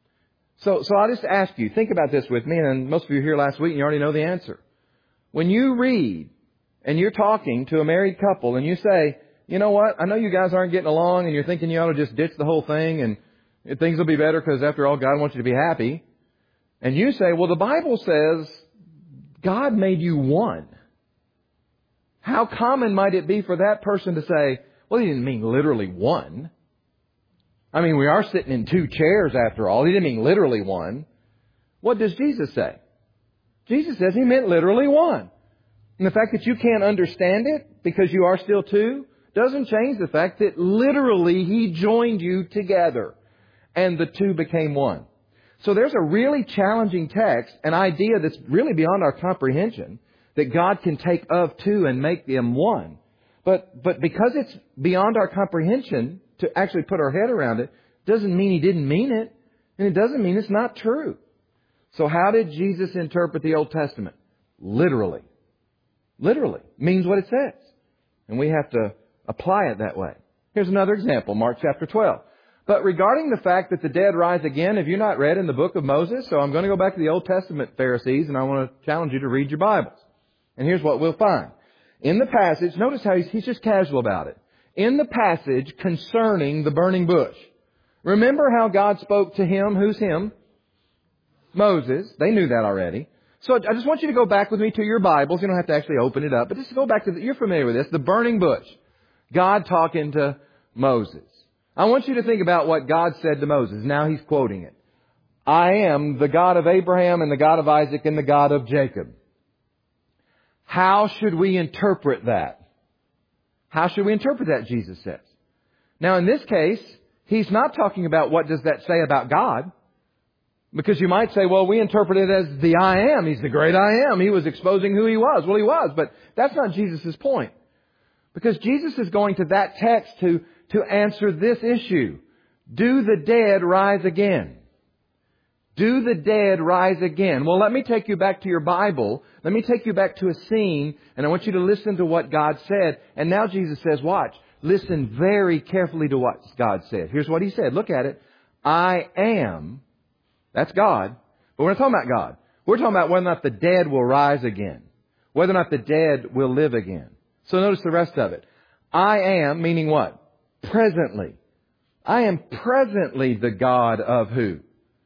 So I'll just ask you, think about this with me, and most of you were here last week and you already know the answer. When you read and you're talking to a married couple and you say, you know what, I know you guys aren't getting along and you're thinking you ought to just ditch the whole thing and things will be better because after all, God wants you to be happy. And you say, well, the Bible says God made you one. How common might it be for that person to say, well, He didn't mean literally one. I mean, we are sitting in two chairs after all. He didn't mean literally one. What does Jesus say? Jesus says He meant literally one. And the fact that you can't understand it because you are still two doesn't change the fact that literally He joined you together and the two became one. So there's a really challenging text, an idea that's really beyond our comprehension, that God can take of two and make them one. But because it's beyond our comprehension to actually put our head around it, doesn't mean He didn't mean it, and it doesn't mean it's not true. So how did Jesus interpret the Old Testament? Literally. Literally. Means what it says. And we have to apply it that way. Here's another example, Mark chapter 12. But regarding the fact that the dead rise again, have you not read in the book of Moses? So I'm going to go back to the Old Testament, Pharisees, and I want to challenge you to read your Bibles. And here's what we'll find. In the passage, notice how he's just casual about it. In the passage concerning the burning bush. Remember how God spoke to him? Who's him? Moses. They knew that already. So I just want you to go back with me to your Bibles. You don't have to actually open it up, but just go back to you're familiar with this, the burning bush. God talking to Moses. I want you to think about what God said to Moses. Now he's quoting it. I am the God of Abraham and the God of Isaac and the God of Jacob. How should we interpret that? How should we interpret that, Jesus says? Now in this case, he's not talking about what does that say about God. Because you might say, well, we interpret it as the I am. He's the great I am. He was exposing who he was. Well, he was, but that's not Jesus' point. Because Jesus is going to that text to answer this issue. Do the dead rise again? Do the dead rise again? Well, let me take you back to your Bible. Let me take you back to a scene, and I want you to listen to what God said. And now Jesus says, watch, listen very carefully to what God said. Here's what He said. Look at it. I am, that's God, but we're not talking about God. We're talking about whether or not the dead will rise again. Whether or not the dead will live again. So notice the rest of it. I am, meaning what? Presently. I am presently the God of who?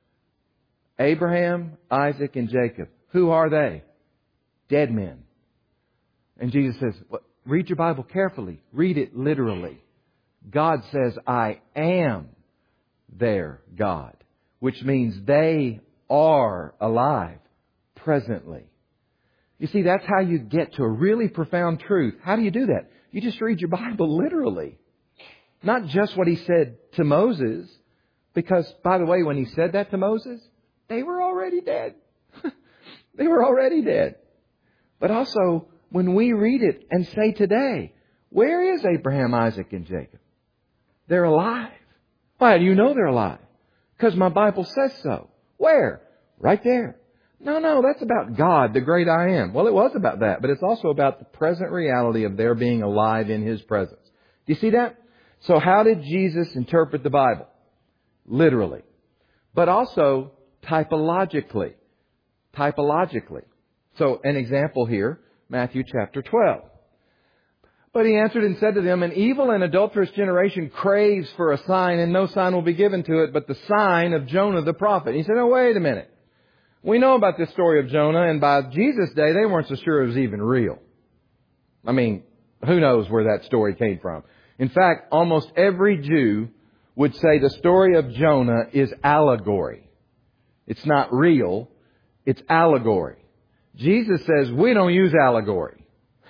Abraham, Isaac, and Jacob. Who are they? Dead men. And Jesus says, well, read your Bible carefully. Read it literally. God says, I am their God. Which means they are alive presently. You see, that's how you get to a really profound truth. How do you do that? You just read your Bible literally. Not just what He said to Moses. Because, by the way, when He said that to Moses, they were already dead. They were already dead. But also, when we read it and say today, where is Abraham, Isaac, and Jacob? They're alive. Why do you know they're alive? Because my Bible says so. Where? Right there. No, that's about God, the great I am. Well, it was about that, but it's also about the present reality of their being alive in His presence. Do you see that? So how did Jesus interpret the Bible? Literally. But also typologically. Typologically. So an example here, Matthew chapter 12. But He answered and said to them, an evil and adulterous generation craves for a sign, and no sign will be given to it but the sign of Jonah the prophet. And he said, oh, wait a minute. We know about this story of Jonah, and by Jesus' day, they weren't so sure it was even real. I mean, who knows where that story came from. In fact, almost every Jew would say the story of Jonah is allegory. It's not real, it's allegory. Jesus says we don't use allegory.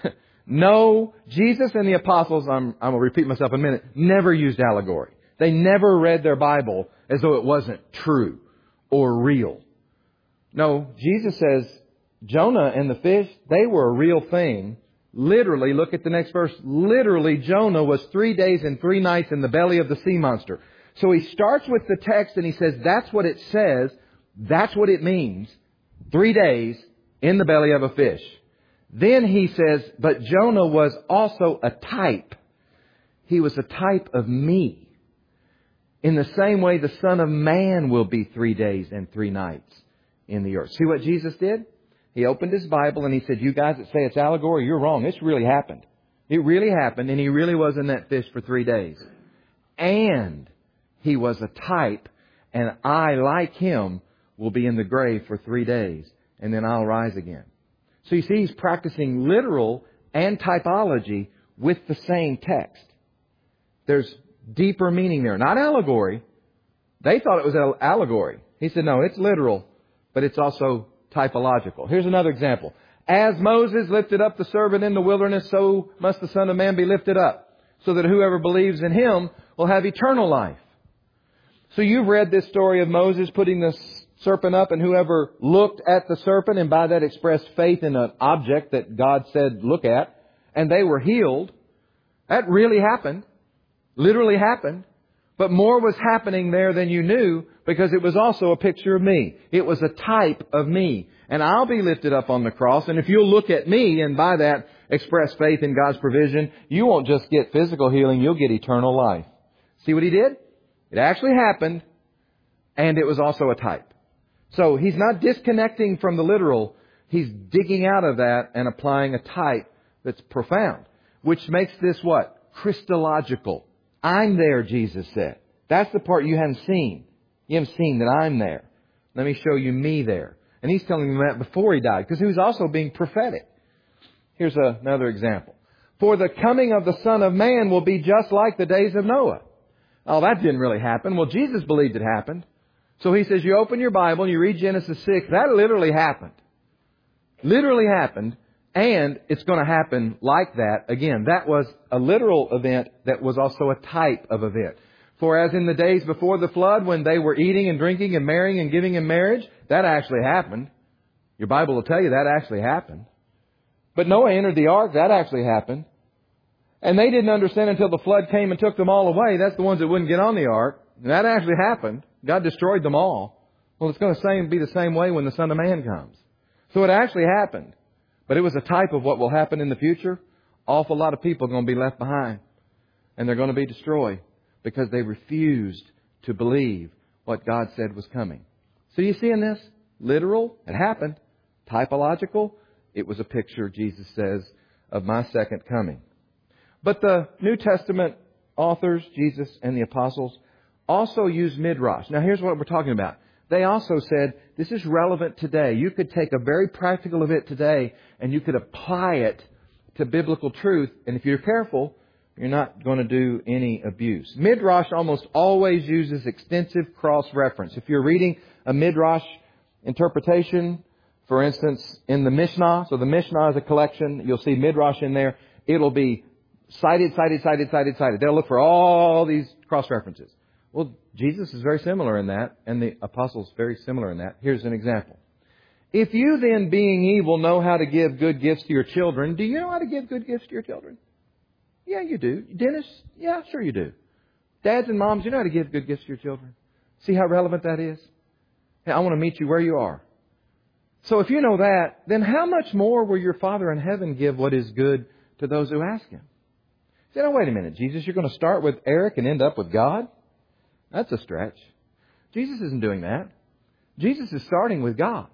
No, Jesus and the apostles, I'm going to repeat myself in a minute, never used allegory. They never read their Bible as though it wasn't true or real. No, Jesus says Jonah and the fish, they were a real thing. Literally, look at the next verse. Literally, Jonah was 3 days and 3 nights in the belly of the sea monster. So he starts with the text and he says, that's what it says. That's what it means. 3 days in the belly of a fish. Then he says, but Jonah was also a type. He was a type of me. In the same way, the Son of Man will be 3 days and 3 nights in the earth. See what Jesus did? He opened His Bible and He said, you guys that say it's allegory, you're wrong. This really happened. It really happened, and He really was in that fish for 3 days. And He was a type, and I, like Him, will be in the grave for 3 days, and then I'll rise again. So you see, He's practicing literal and typology with the same text. There's deeper meaning there. Not allegory. They thought it was allegory. He said, no, it's literal, but it's also typological. Here's another example. As Moses lifted up the serpent in the wilderness, so must the Son of Man be lifted up, so that whoever believes in Him will have eternal life. So you've read this story of Moses putting the serpent up, and whoever looked at the serpent and by that expressed faith in an object that God said look at, and they were healed. That really happened. Literally happened. But more was happening there than you knew, because it was also a picture of me. It was a type of me. And I'll be lifted up on the cross. And if you'll look at me and by that express faith in God's provision, you won't just get physical healing, you'll get eternal life. See what He did? It actually happened, and it was also a type. So He's not disconnecting from the literal. He's digging out of that and applying a type that's profound, which makes this what? Christological. I'm there, Jesus said. That's the part you haven't seen. You haven't seen that I'm there. Let me show you me there. And He's telling them that before He died, because He was also being prophetic. Here's another example. For the coming of the Son of Man will be just like the days of Noah. Oh, that didn't really happen. Well, Jesus believed it happened. So He says, you open your Bible and you read Genesis 6. That literally happened. Literally happened. And it's going to happen like that again. That was a literal event that was also a type of event. For as in the days before the flood, when they were eating and drinking and marrying and giving in marriage, that actually happened. Your Bible will tell you that actually happened. But Noah entered the ark. That actually happened. And they didn't understand until the flood came and took them all away. That's the ones that wouldn't get on the ark. And that actually happened. God destroyed them all. Well, it's going to be the same way when the Son of Man comes. So it actually happened. But it was a type of what will happen in the future. Awful lot of people are going to be left behind. And they're going to be destroyed because they refused to believe what God said was coming. So you see in this? Literal, it happened. Typological, it was a picture, Jesus says, of my second coming. But the New Testament authors, Jesus and the apostles, also used midrash. Now here's what we're talking about. They also said, this is relevant today. You could take a very practical event today and you could apply it to biblical truth. And if you're careful, you're not going to do any abuse. Midrash almost always uses extensive cross-reference. If you're reading a midrash interpretation, for instance, in the Mishnah, so the Mishnah is a collection, you'll see midrash in there, it'll be cited. They'll look for all these cross-references. Well, Jesus is very similar in that, and the apostles very similar in that. Here's an example. If you then, being evil, know how to give good gifts to your children, do you know how to give good gifts to your children? Yeah, you do. Dennis? Yeah, sure you do. Dads and moms, you know how to give good gifts to your children? See how relevant that is? Hey, I want to meet you where you are. So if you know that, then how much more will your Father in heaven give what is good to those who ask Him? Say, now wait a minute, Jesus, you're going to start with Eric and end up with God? That's a stretch. Jesus isn't doing that. Jesus is starting with God.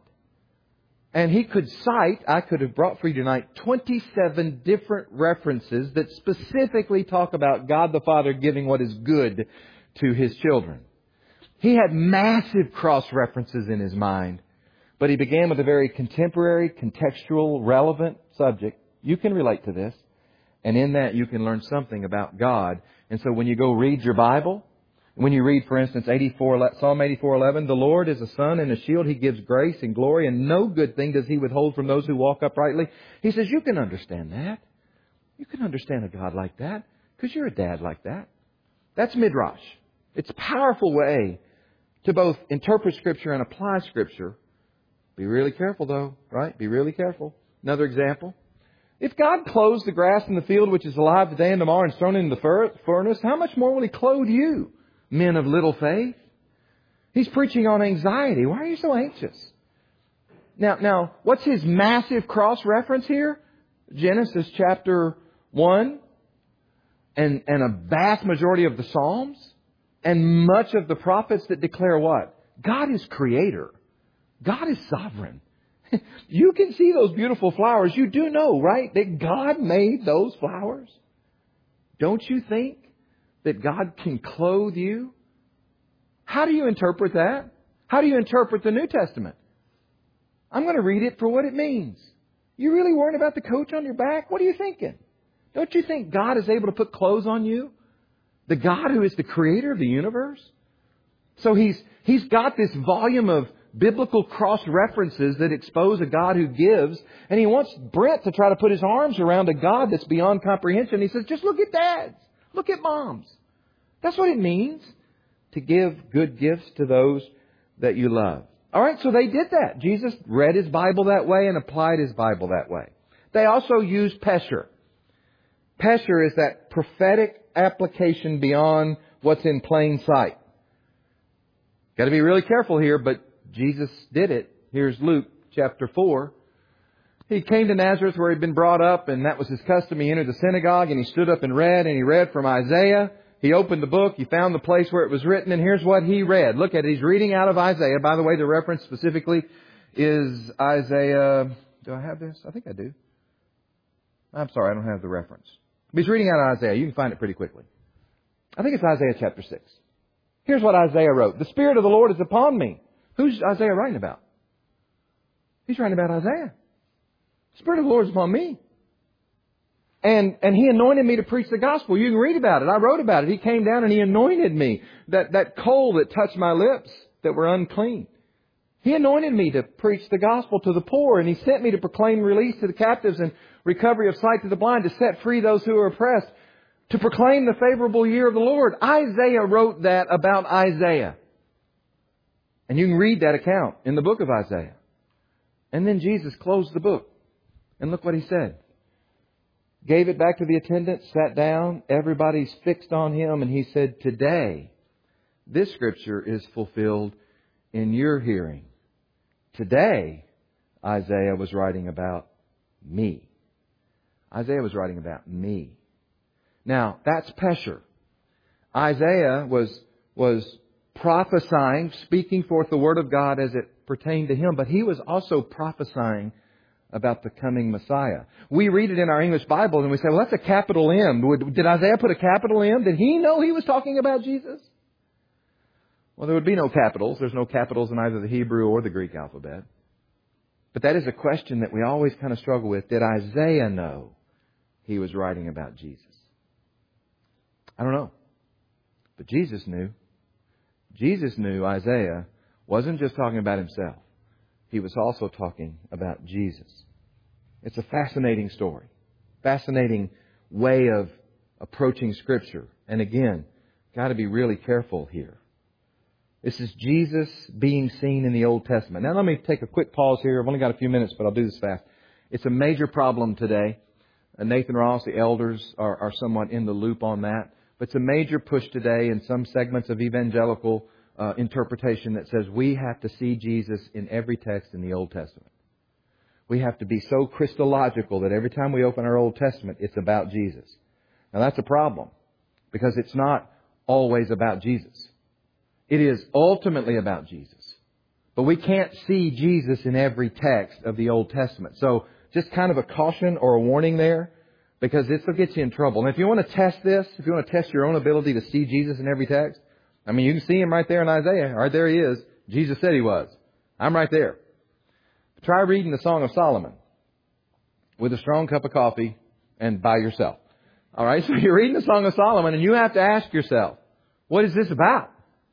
And He could cite, I could have brought for you tonight, 27 different references that specifically talk about God the Father giving what is good to His children. He had massive cross-references in His mind. But He began with a very contemporary, contextual, relevant subject. You can relate to this. And in that you can learn something about God. And so when you go read your Bible, when you read, for instance, Psalm 84:11, the Lord is a sun and a shield. He gives grace and glory, and no good thing does He withhold from those who walk uprightly. He says, you can understand that. You can understand a God like that because you're a dad like that. That's midrash. It's a powerful way to both interpret Scripture and apply Scripture. Be really careful, though, right? Be really careful. Another example. If God clothes the grass in the field, which is alive today and tomorrow and is thrown into the furnace, how much more will He clothe you, men of little faith? He's preaching on anxiety. Why are you so anxious? Now, what's His massive cross-reference here? Genesis chapter 1 and a vast majority of the Psalms and much of the prophets that declare what? God is creator. God is sovereign. You can see those beautiful flowers. You do know, right, that God made those flowers? Don't you think that God can clothe you? How do you interpret that? How do you interpret the New Testament? I'm going to read it for what it means. You really worrying about the coat on your back? What are you thinking? Don't you think God is able to put clothes on you? The God who is the creator of the universe? So He's got this volume of biblical cross-references that expose a God who gives. And He wants Brent to try to put his arms around a God that's beyond comprehension. He says, just look at dads. Look at moms. That's what it means to give good gifts to those that you love. All right, so they did that. Jesus read His Bible that way and applied His Bible that way. They also used Pesher. Pesher is that prophetic application beyond what's in plain sight. Got to be really careful here, but Jesus did it. Here's Luke chapter 4. He came to Nazareth where he'd been brought up, and that was his custom. He entered the synagogue and he stood up and he read from Isaiah. He opened the book. He found the place where it was written, and here's what he read. Look at it. He's reading out of Isaiah. By the way, the reference specifically is Isaiah Do I have this? I think I do. I'm sorry, I don't have the reference. But he's reading out of Isaiah. You can find it pretty quickly. I think it's Isaiah chapter 6. Here's what Isaiah wrote. The Spirit of the Lord is upon me. Who's Isaiah writing about? He's writing about Isaiah. The Spirit of the Lord is upon me. And He anointed me to preach the gospel. You can read about it. I wrote about it. He came down and He anointed me. That coal that touched my lips that were unclean. He anointed me to preach the gospel to the poor. And He sent me to proclaim release to the captives and recovery of sight to the blind, to set free those who are oppressed, to proclaim the favorable year of the Lord. Isaiah wrote that about Isaiah. And you can read that account in the book of Isaiah. And then Jesus closed the book. And look what He said. Gave it back to the attendant, sat down. Everybody's fixed on Him. And He said, today, this scripture is fulfilled in your hearing. Today, Isaiah was writing about me. Isaiah was writing about me. Now, that's Pesher. Isaiah was prophesying, speaking forth the Word of God as it pertained to him, but he was also prophesying about the coming Messiah. We read it in our English Bible and we say, well, that's a capital M. Did Isaiah put a capital M? Did he know he was talking about Jesus? Well, there would be no capitals. There's no capitals in either the Hebrew or the Greek alphabet. But that is a question that we always kind of struggle with. Did Isaiah know he was writing about Jesus? I don't know. But Jesus knew. Jesus knew Isaiah wasn't just talking about himself. He was also talking about Jesus. It's a fascinating story. Fascinating way of approaching Scripture. And again, got to be really careful here. This is Jesus being seen in the Old Testament. Now let me take a quick pause here. I've only got a few minutes, but I'll do this fast. It's a major problem today. Nathan Ross, the elders, are somewhat in the loop on that. But it's a major push today in some segments of evangelical interpretation that says we have to see Jesus in every text in the Old Testament. We have to be so Christological that every time we open our Old Testament, it's about Jesus. Now that's a problem because it's not always about Jesus. It is ultimately about Jesus. But we can't see Jesus in every text of the Old Testament. So just kind of a caution or a warning there, because this will get you in trouble. And if you want to test this, if you want to test your own ability to see Jesus in every text, I mean, you can see Him right there in Isaiah. Right there He is. Jesus said He was. I'm right there. Try reading the Song of Solomon with a strong cup of coffee and by yourself. All right, so you're reading the Song of Solomon and you have to ask yourself, what is this about?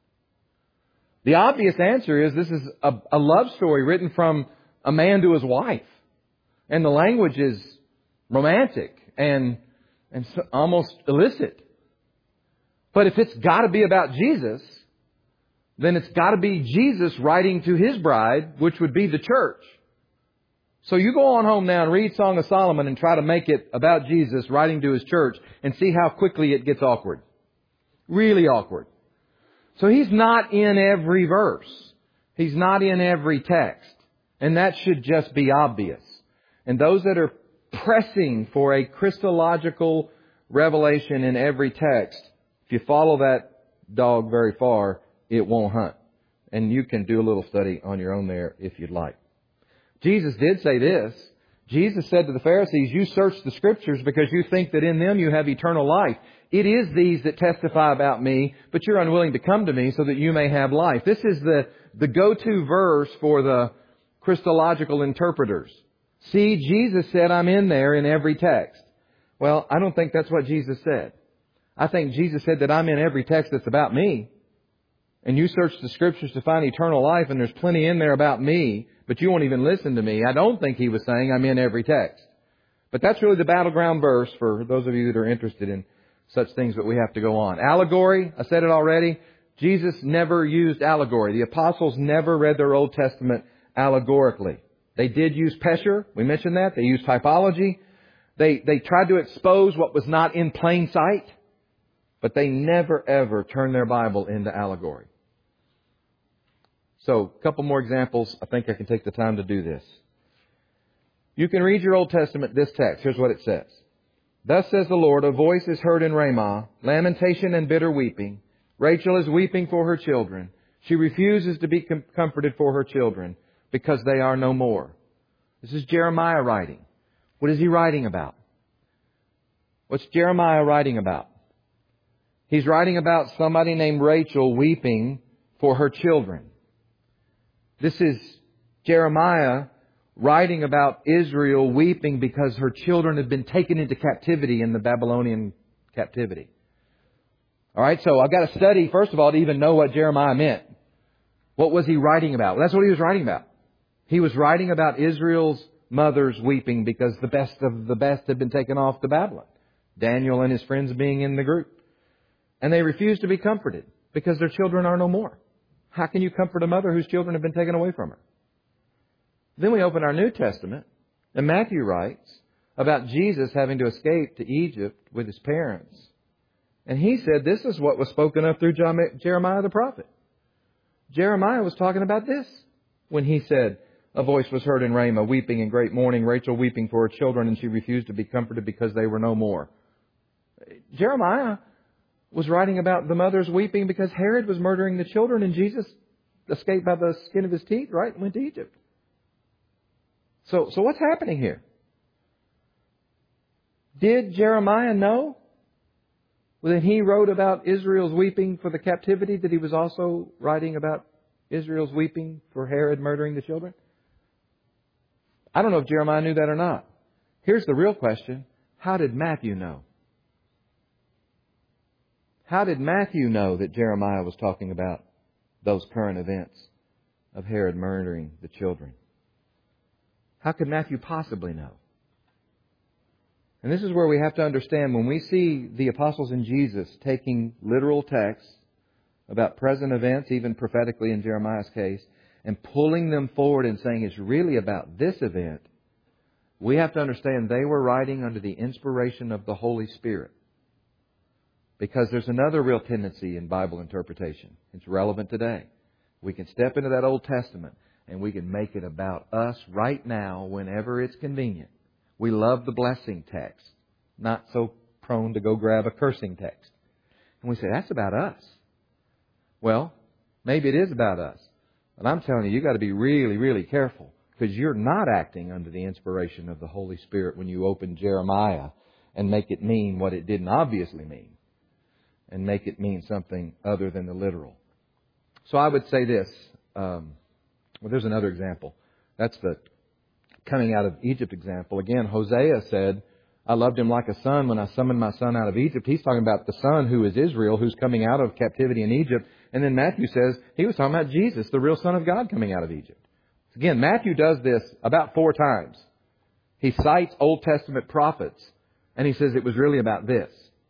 The obvious answer is this is a love story written from a man to his wife. And the language is romantic and so almost illicit. But if it's got to be about Jesus, then it's got to be Jesus writing to His bride, which would be the church. So you go on home now and read Song of Solomon and try to make it about Jesus writing to His church and see how quickly it gets awkward. Really awkward. So He's not in every verse. He's not in every text. And that should just be obvious. And those that are pressing for a Christological revelation in every text, if you follow that dog very far, it won't hunt. And you can do a little study on your own there if you'd like. Jesus did say this. Jesus said to the Pharisees, you search the Scriptures because you think that in them you have eternal life. It is these that testify about me, but you're unwilling to come to me so that you may have life. This is the go-to verse for the Christological interpreters. See, Jesus said I'm in there in every text. Well, I don't think that's what Jesus said. I think Jesus said that I'm in every text that's about me. And you search the Scriptures to find eternal life, and there's plenty in there about me, but you won't even listen to me. I don't think He was saying I'm in every text. But that's really the battleground verse for those of you that are interested in such things, but we have to go on. Allegory, I said it already. Jesus never used allegory. The apostles never read their Old Testament allegorically. They did use Pesher. We mentioned that. They used typology. They tried to expose what was not in plain sight. But they never ever turned their Bible into allegory. So, a couple more examples. I think I can take the time to do this. You can read your Old Testament, this text. Here's what it says. Thus says the Lord, a voice is heard in Ramah, lamentation and bitter weeping. Rachel is weeping for her children. She refuses to be comforted for her children because they are no more. This is Jeremiah writing. What is he writing about? What's Jeremiah writing about? He's writing about somebody named Rachel weeping for her children. This is Jeremiah writing about Israel weeping because her children had been taken into captivity in the Babylonian captivity. All right, so I've got to study, first of all, to even know what Jeremiah meant. What was he writing about? Well, that's what he was writing about. He was writing about Israel's mothers weeping because the best of the best had been taken off to Babylon. Daniel and his friends being in the group. And they refused to be comforted because their children are no more. How can you comfort a mother whose children have been taken away from her? Then we open our New Testament, and Matthew writes about Jesus having to escape to Egypt with his parents. And he said this is what was spoken of through Jeremiah the prophet. Jeremiah was talking about this when he said, a voice was heard in Ramah, weeping in great mourning, Rachel weeping for her children, and she refused to be comforted because they were no more. Jeremiah was writing about the mothers weeping because Herod was murdering the children, and Jesus escaped by the skin of his teeth, right, and went to Egypt. So what's happening here? Did Jeremiah know when he wrote about Israel's weeping for the captivity that he was also writing about Israel's weeping for Herod murdering the children? I don't know if Jeremiah knew that or not. Here's the real question. How did Matthew know? How did Matthew know that Jeremiah was talking about those current events of Herod murdering the children? How could Matthew possibly know? And this is where we have to understand when we see the apostles and Jesus taking literal texts about present events, even prophetically in Jeremiah's case, and pulling them forward and saying it's really about this event, we have to understand they were writing under the inspiration of the Holy Spirit. Because there's another real tendency in Bible interpretation. It's relevant today. We can step into that Old Testament and we can make it about us right now whenever it's convenient. We love the blessing text, not so prone to go grab a cursing text. And we say, that's about us. Well, maybe it is about us. But I'm telling you, you've got to be really, really careful because you're not acting under the inspiration of the Holy Spirit when you open Jeremiah and make it mean what it didn't obviously mean and make it mean something other than the literal. So I would say this. Well, there's another example. That's the coming out of Egypt example. Again, Hosea said, I loved him like a son when I summoned my son out of Egypt. He's talking about the son who is Israel, who's coming out of captivity in Egypt. And then Matthew says he was talking about Jesus, the real Son of God coming out of Egypt. Again, Matthew does this about 4 times. He cites Old Testament prophets, and he says it was really about this.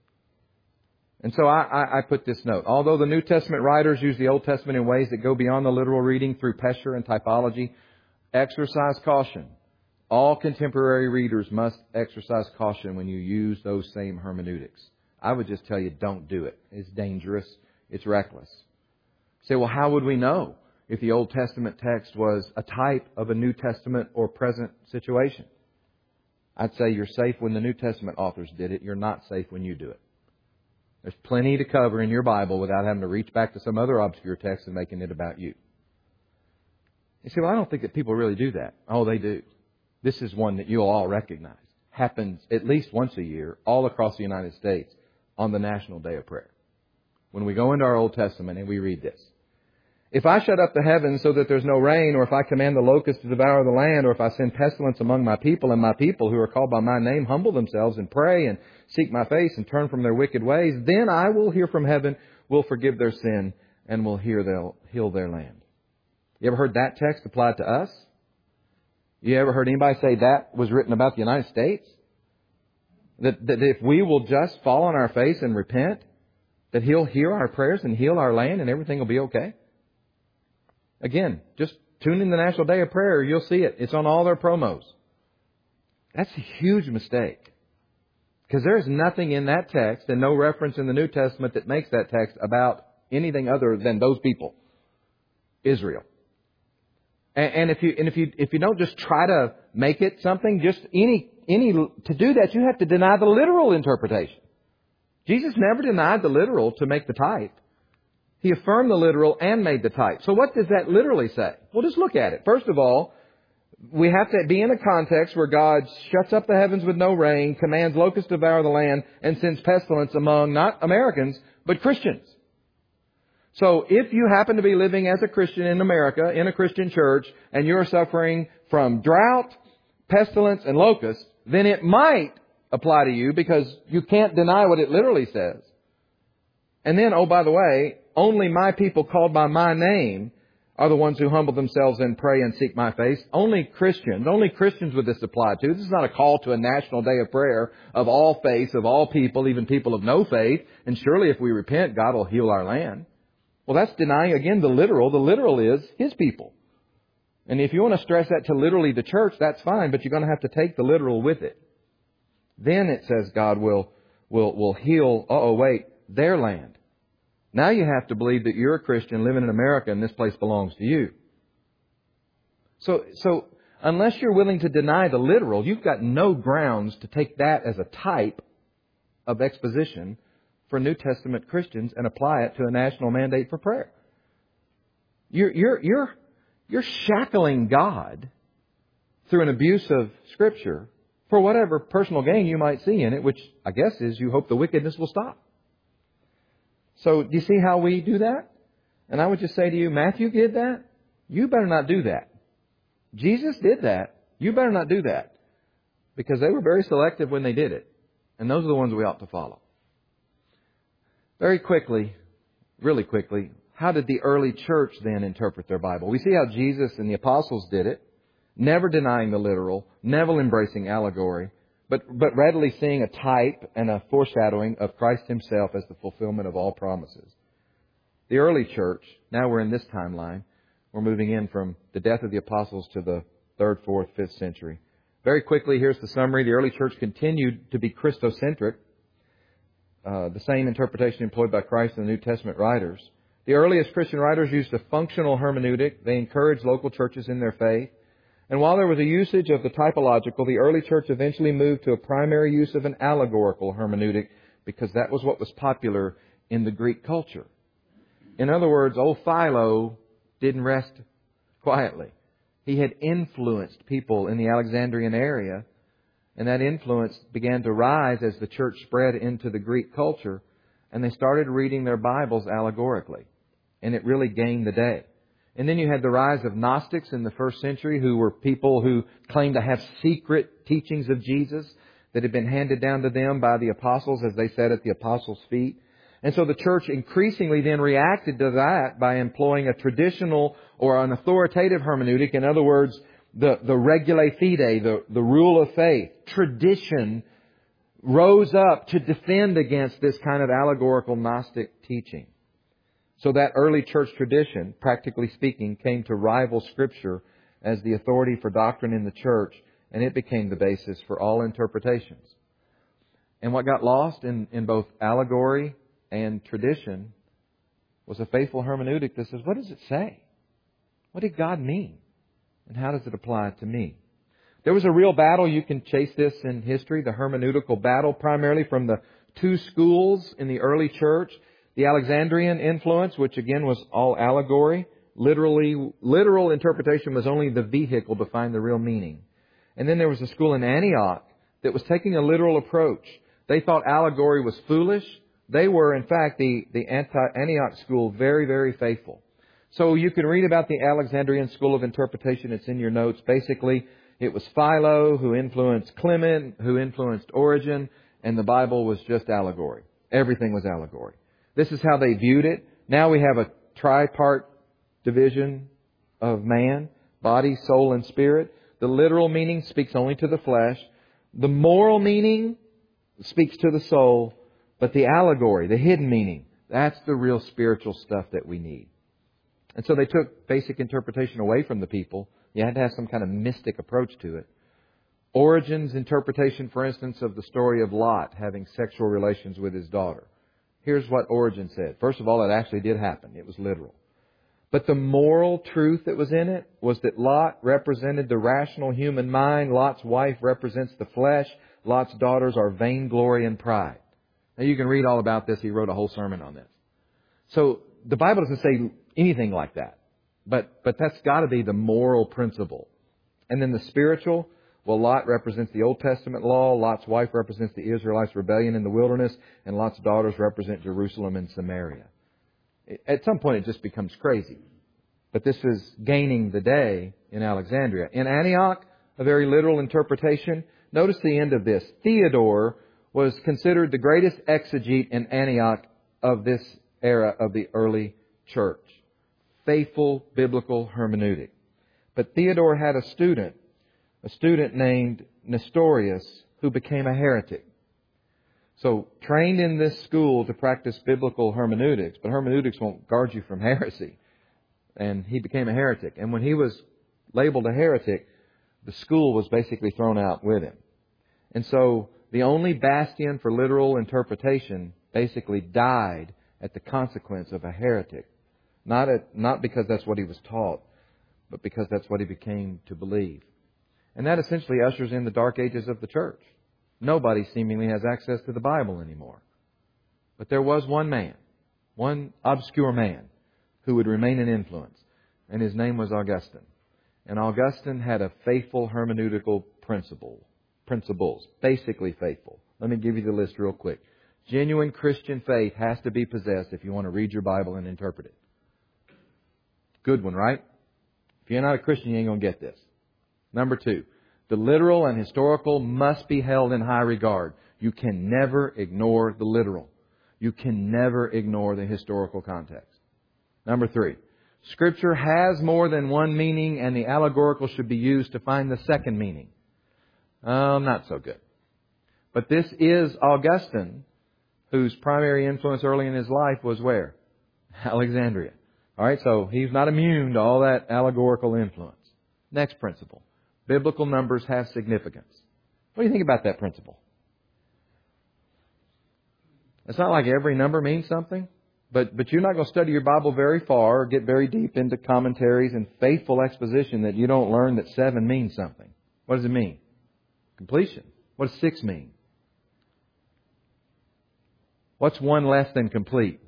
And so I put this note. Although the New Testament writers use the Old Testament in ways that go beyond the literal reading through pesher and typology, exercise caution. All contemporary readers must exercise caution when you use those same hermeneutics. I would just tell you, don't do it. It's dangerous. It's reckless. You say, well, how would we know if the Old Testament text was a type of a New Testament or present situation? I'd say you're safe when the New Testament authors did it. You're not safe when you do it. There's plenty to cover in your Bible without having to reach back to some other obscure text and making it about you. You say, well, I don't think that people really do that. Oh, they do. This is one that you'll all recognize. Happens at least once a year all across the United States on the National Day of Prayer. When we go into our Old Testament and we read this. If I shut up the heavens so that there's no rain, or if I command the locusts to devour the land, or if I send pestilence among my people, and my people who are called by my name humble themselves and pray and seek my face and turn from their wicked ways, then I will hear from heaven, will forgive their sin, and will heal their land. You ever heard that text applied to us? You ever heard anybody say that was written about the United States? That if we will just fall on our face and repent, that He'll hear our prayers and heal our land and everything will be okay? Again, just tune in the National Day of Prayer. You'll see it. It's on all their promos. That's a huge mistake. Because there is nothing in that text and no reference in the New Testament that makes that text about anything other than those people. Israel. And if you don't just try to make it something, just to do that, you have to deny the literal interpretation. Jesus never denied the literal to make the type. He affirmed the literal and made the type. So what does that literally say? Well, just look at it. First of all, We have to be in a context where God shuts up the heavens with no rain, commands locusts to devour the land, and sends pestilence among not Americans, but Christians. So if you happen to be living as a Christian in America, in a Christian church, and you're suffering from drought, pestilence, and locusts, then it might apply to you because you can't deny what it literally says. And then, oh, by the way, only my people called by my name are the ones who humble themselves and pray and seek my face. Only Christians would this apply to. This is not a call to a national day of prayer of all faiths, of all people, even people of no faith. And surely if we repent, God will heal our land. Well, that's denying, again, the literal. The literal is His people. And if you want to stress that to literally the church, that's fine, but you're going to have to take the literal with it. Then it says God will heal, their land. Now you have to believe that you're a Christian living in America and this place belongs to you. So unless you're willing to deny the literal, you've got no grounds to take that as a type of exposition for New Testament Christians and apply it to a national mandate for prayer. You're shackling God through an abuse of Scripture for whatever personal gain you might see in it, which I guess is you hope the wickedness will stop. So do you see how we do that? And I would just say to you, Matthew did that. You better not do that. Jesus did that. You better not do that. Because they were very selective when they did it. And those are the ones we ought to follow. Very quickly, really quickly, how did the early church then interpret their Bible? We see how Jesus and the apostles did it, never denying the literal, never embracing allegory, but readily seeing a type and a foreshadowing of Christ Himself as the fulfillment of all promises. The early church, now we're in this timeline, we're moving in from the death of the apostles to the 3rd, 4th, 5th century. Very quickly, here's the summary. The early church continued to be Christocentric, the same interpretation employed by Christ and the New Testament writers. The earliest Christian writers used a functional hermeneutic. They encouraged local churches in their faith. And while there was a usage of the typological, the early church eventually moved to a primary use of an allegorical hermeneutic because that was what was popular in the Greek culture. In other words, old Philo didn't rest quietly. He had influenced people in the Alexandrian area, and that influence began to rise as the church spread into the Greek culture, and they started reading their Bibles allegorically. And it really gained the day. And then you had the rise of Gnostics in the 1st century, who were people who claimed to have secret teachings of Jesus that had been handed down to them by the apostles, as they sat at the apostles' feet. And so the church increasingly then reacted to that by employing a traditional or an authoritative hermeneutic. In other words, the regula fide, the rule of faith, tradition, rose up to defend against this kind of allegorical Gnostic teaching. So that early church tradition, practically speaking, came to rival Scripture as the authority for doctrine in the church, and it became the basis for all interpretations. And what got lost in both allegory and tradition was a faithful hermeneutic that says, what does it say? What did God mean? And how does it apply to me? There was a real battle. You can chase this in history, the hermeneutical battle, primarily from the two schools in the early church. The Alexandrian influence, which again was all allegory. Literal interpretation was only the vehicle to find the real meaning. And then there was a school in Antioch that was taking a literal approach. They thought allegory was foolish. They were, in fact, the Antioch school, very, very faithful. So you can read about the Alexandrian school of interpretation. It's in your notes. Basically, it was Philo who influenced Clement, who influenced Origen, and the Bible was just allegory. Everything was allegory. This is how they viewed it. Now we have a tripart division of man, body, soul, and spirit. The literal meaning speaks only to the flesh. The moral meaning speaks to the soul. But the allegory, the hidden meaning, that's the real spiritual stuff that we need. And so they took basic interpretation away from the people. You had to have some kind of mystic approach to it. Origen's interpretation, for instance, of the story of Lot having sexual relations with his daughter. Here's what Origen said. First of all, it actually did happen. It was literal. But the moral truth that was in it was that Lot represented the rational human mind. Lot's wife represents the flesh. Lot's daughters are vainglory and pride. Now you can read all about this. He wrote a whole sermon on this. So the Bible doesn't say anything like that. But that's got to be the moral principle. And then the spiritual, well, Lot represents the Old Testament law. Lot's wife represents the Israelites' rebellion in the wilderness. And Lot's daughters represent Jerusalem and Samaria. At some point, it just becomes crazy. But this is gaining the day in Alexandria. In Antioch, a very literal interpretation. Notice the end of this. Theodore was considered the greatest exegete in Antioch of this era of the early church. Faithful biblical hermeneutic. But Theodore had a student named Nestorius, who became a heretic. So, trained in this school to practice biblical hermeneutics, but hermeneutics won't guard you from heresy. And he became a heretic. And when he was labeled a heretic, the school was basically thrown out with him. And so, the only bastion for literal interpretation basically died at the consequence of a heretic. Not because that's what he was taught, but because that's what he became to believe. And that essentially ushers in the dark ages of the church. Nobody seemingly has access to the Bible anymore. But there was one man, one obscure man, who would remain in influence. And his name was Augustine. And Augustine had a faithful hermeneutical principles, basically faithful. Let me give you the list real quick. Genuine Christian faith has to be possessed if you want to read your Bible and interpret it. Good one, right? If you're not a Christian, you ain't going to get this. Number 2, the literal and historical must be held in high regard. You can never ignore the literal. You can never ignore the historical context. Number 3, Scripture has more than one meaning, and the allegorical should be used to find the second meaning. Not so good. But this is Augustine, whose primary influence early in his life was where? Alexandria. All right, so he's not immune to all that allegorical influence. Next principle. Biblical numbers have significance. What do you think about that principle? It's not like every number means something, but you're not going to study your Bible very far or get very deep into commentaries and faithful exposition that you don't learn that 7 means something. What does it mean? Completion. What does 6 mean? What's 1 less than complete?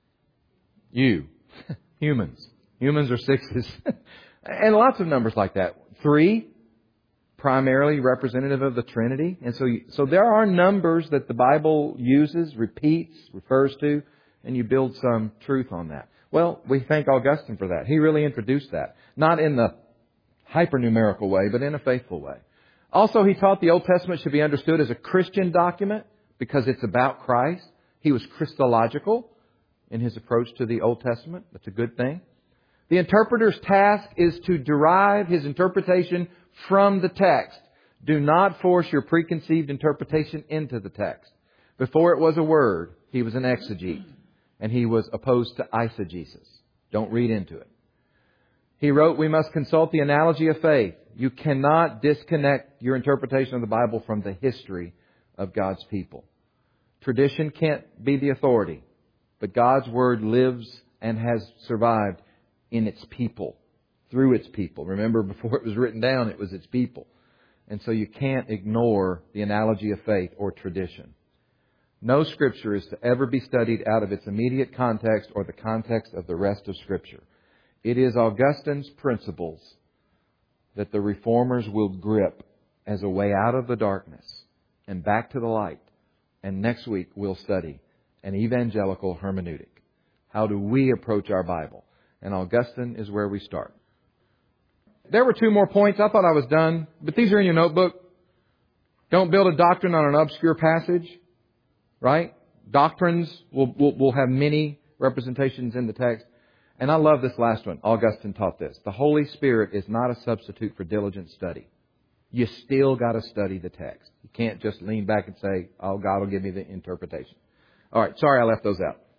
You. Humans. Humans are 6s. And lots of numbers like that. 3, primarily representative of the Trinity. And so there are numbers that the Bible uses, repeats, refers to, and you build some truth on that. Well, we thank Augustine for that. He really introduced that. Not in the hypernumerical way, but in a faithful way. Also, he taught the Old Testament should be understood as a Christian document because it's about Christ. He was Christological in his approach to the Old Testament. That's a good thing. The interpreter's task is to derive his interpretation from the text. Do not force your preconceived interpretation into the text. Before it was a word, he was an exegete, and he was opposed to eisegesis. Don't read into it. He wrote, we must consult the analogy of faith. You cannot disconnect your interpretation of the Bible from the history of God's people. Tradition can't be the authority, but God's Word lives and has survived in its people, through its people. Remember, before it was written down, it was its people. And so you can't ignore the analogy of faith or tradition. No Scripture is to ever be studied out of its immediate context or the context of the rest of Scripture. It is Augustine's principles that the Reformers will grip as a way out of the darkness and back to the light. And next week we'll study an evangelical hermeneutic. How do we approach our Bible? And Augustine is where we start. There were 2 more points. I thought I was done, but these are in your notebook. Don't build a doctrine on an obscure passage, right? Doctrines will have many representations in the text. And I love this last one. Augustine taught this. The Holy Spirit is not a substitute for diligent study. You still got to study the text. You can't just lean back and say, oh, God will give me the interpretation. All right, sorry I left those out.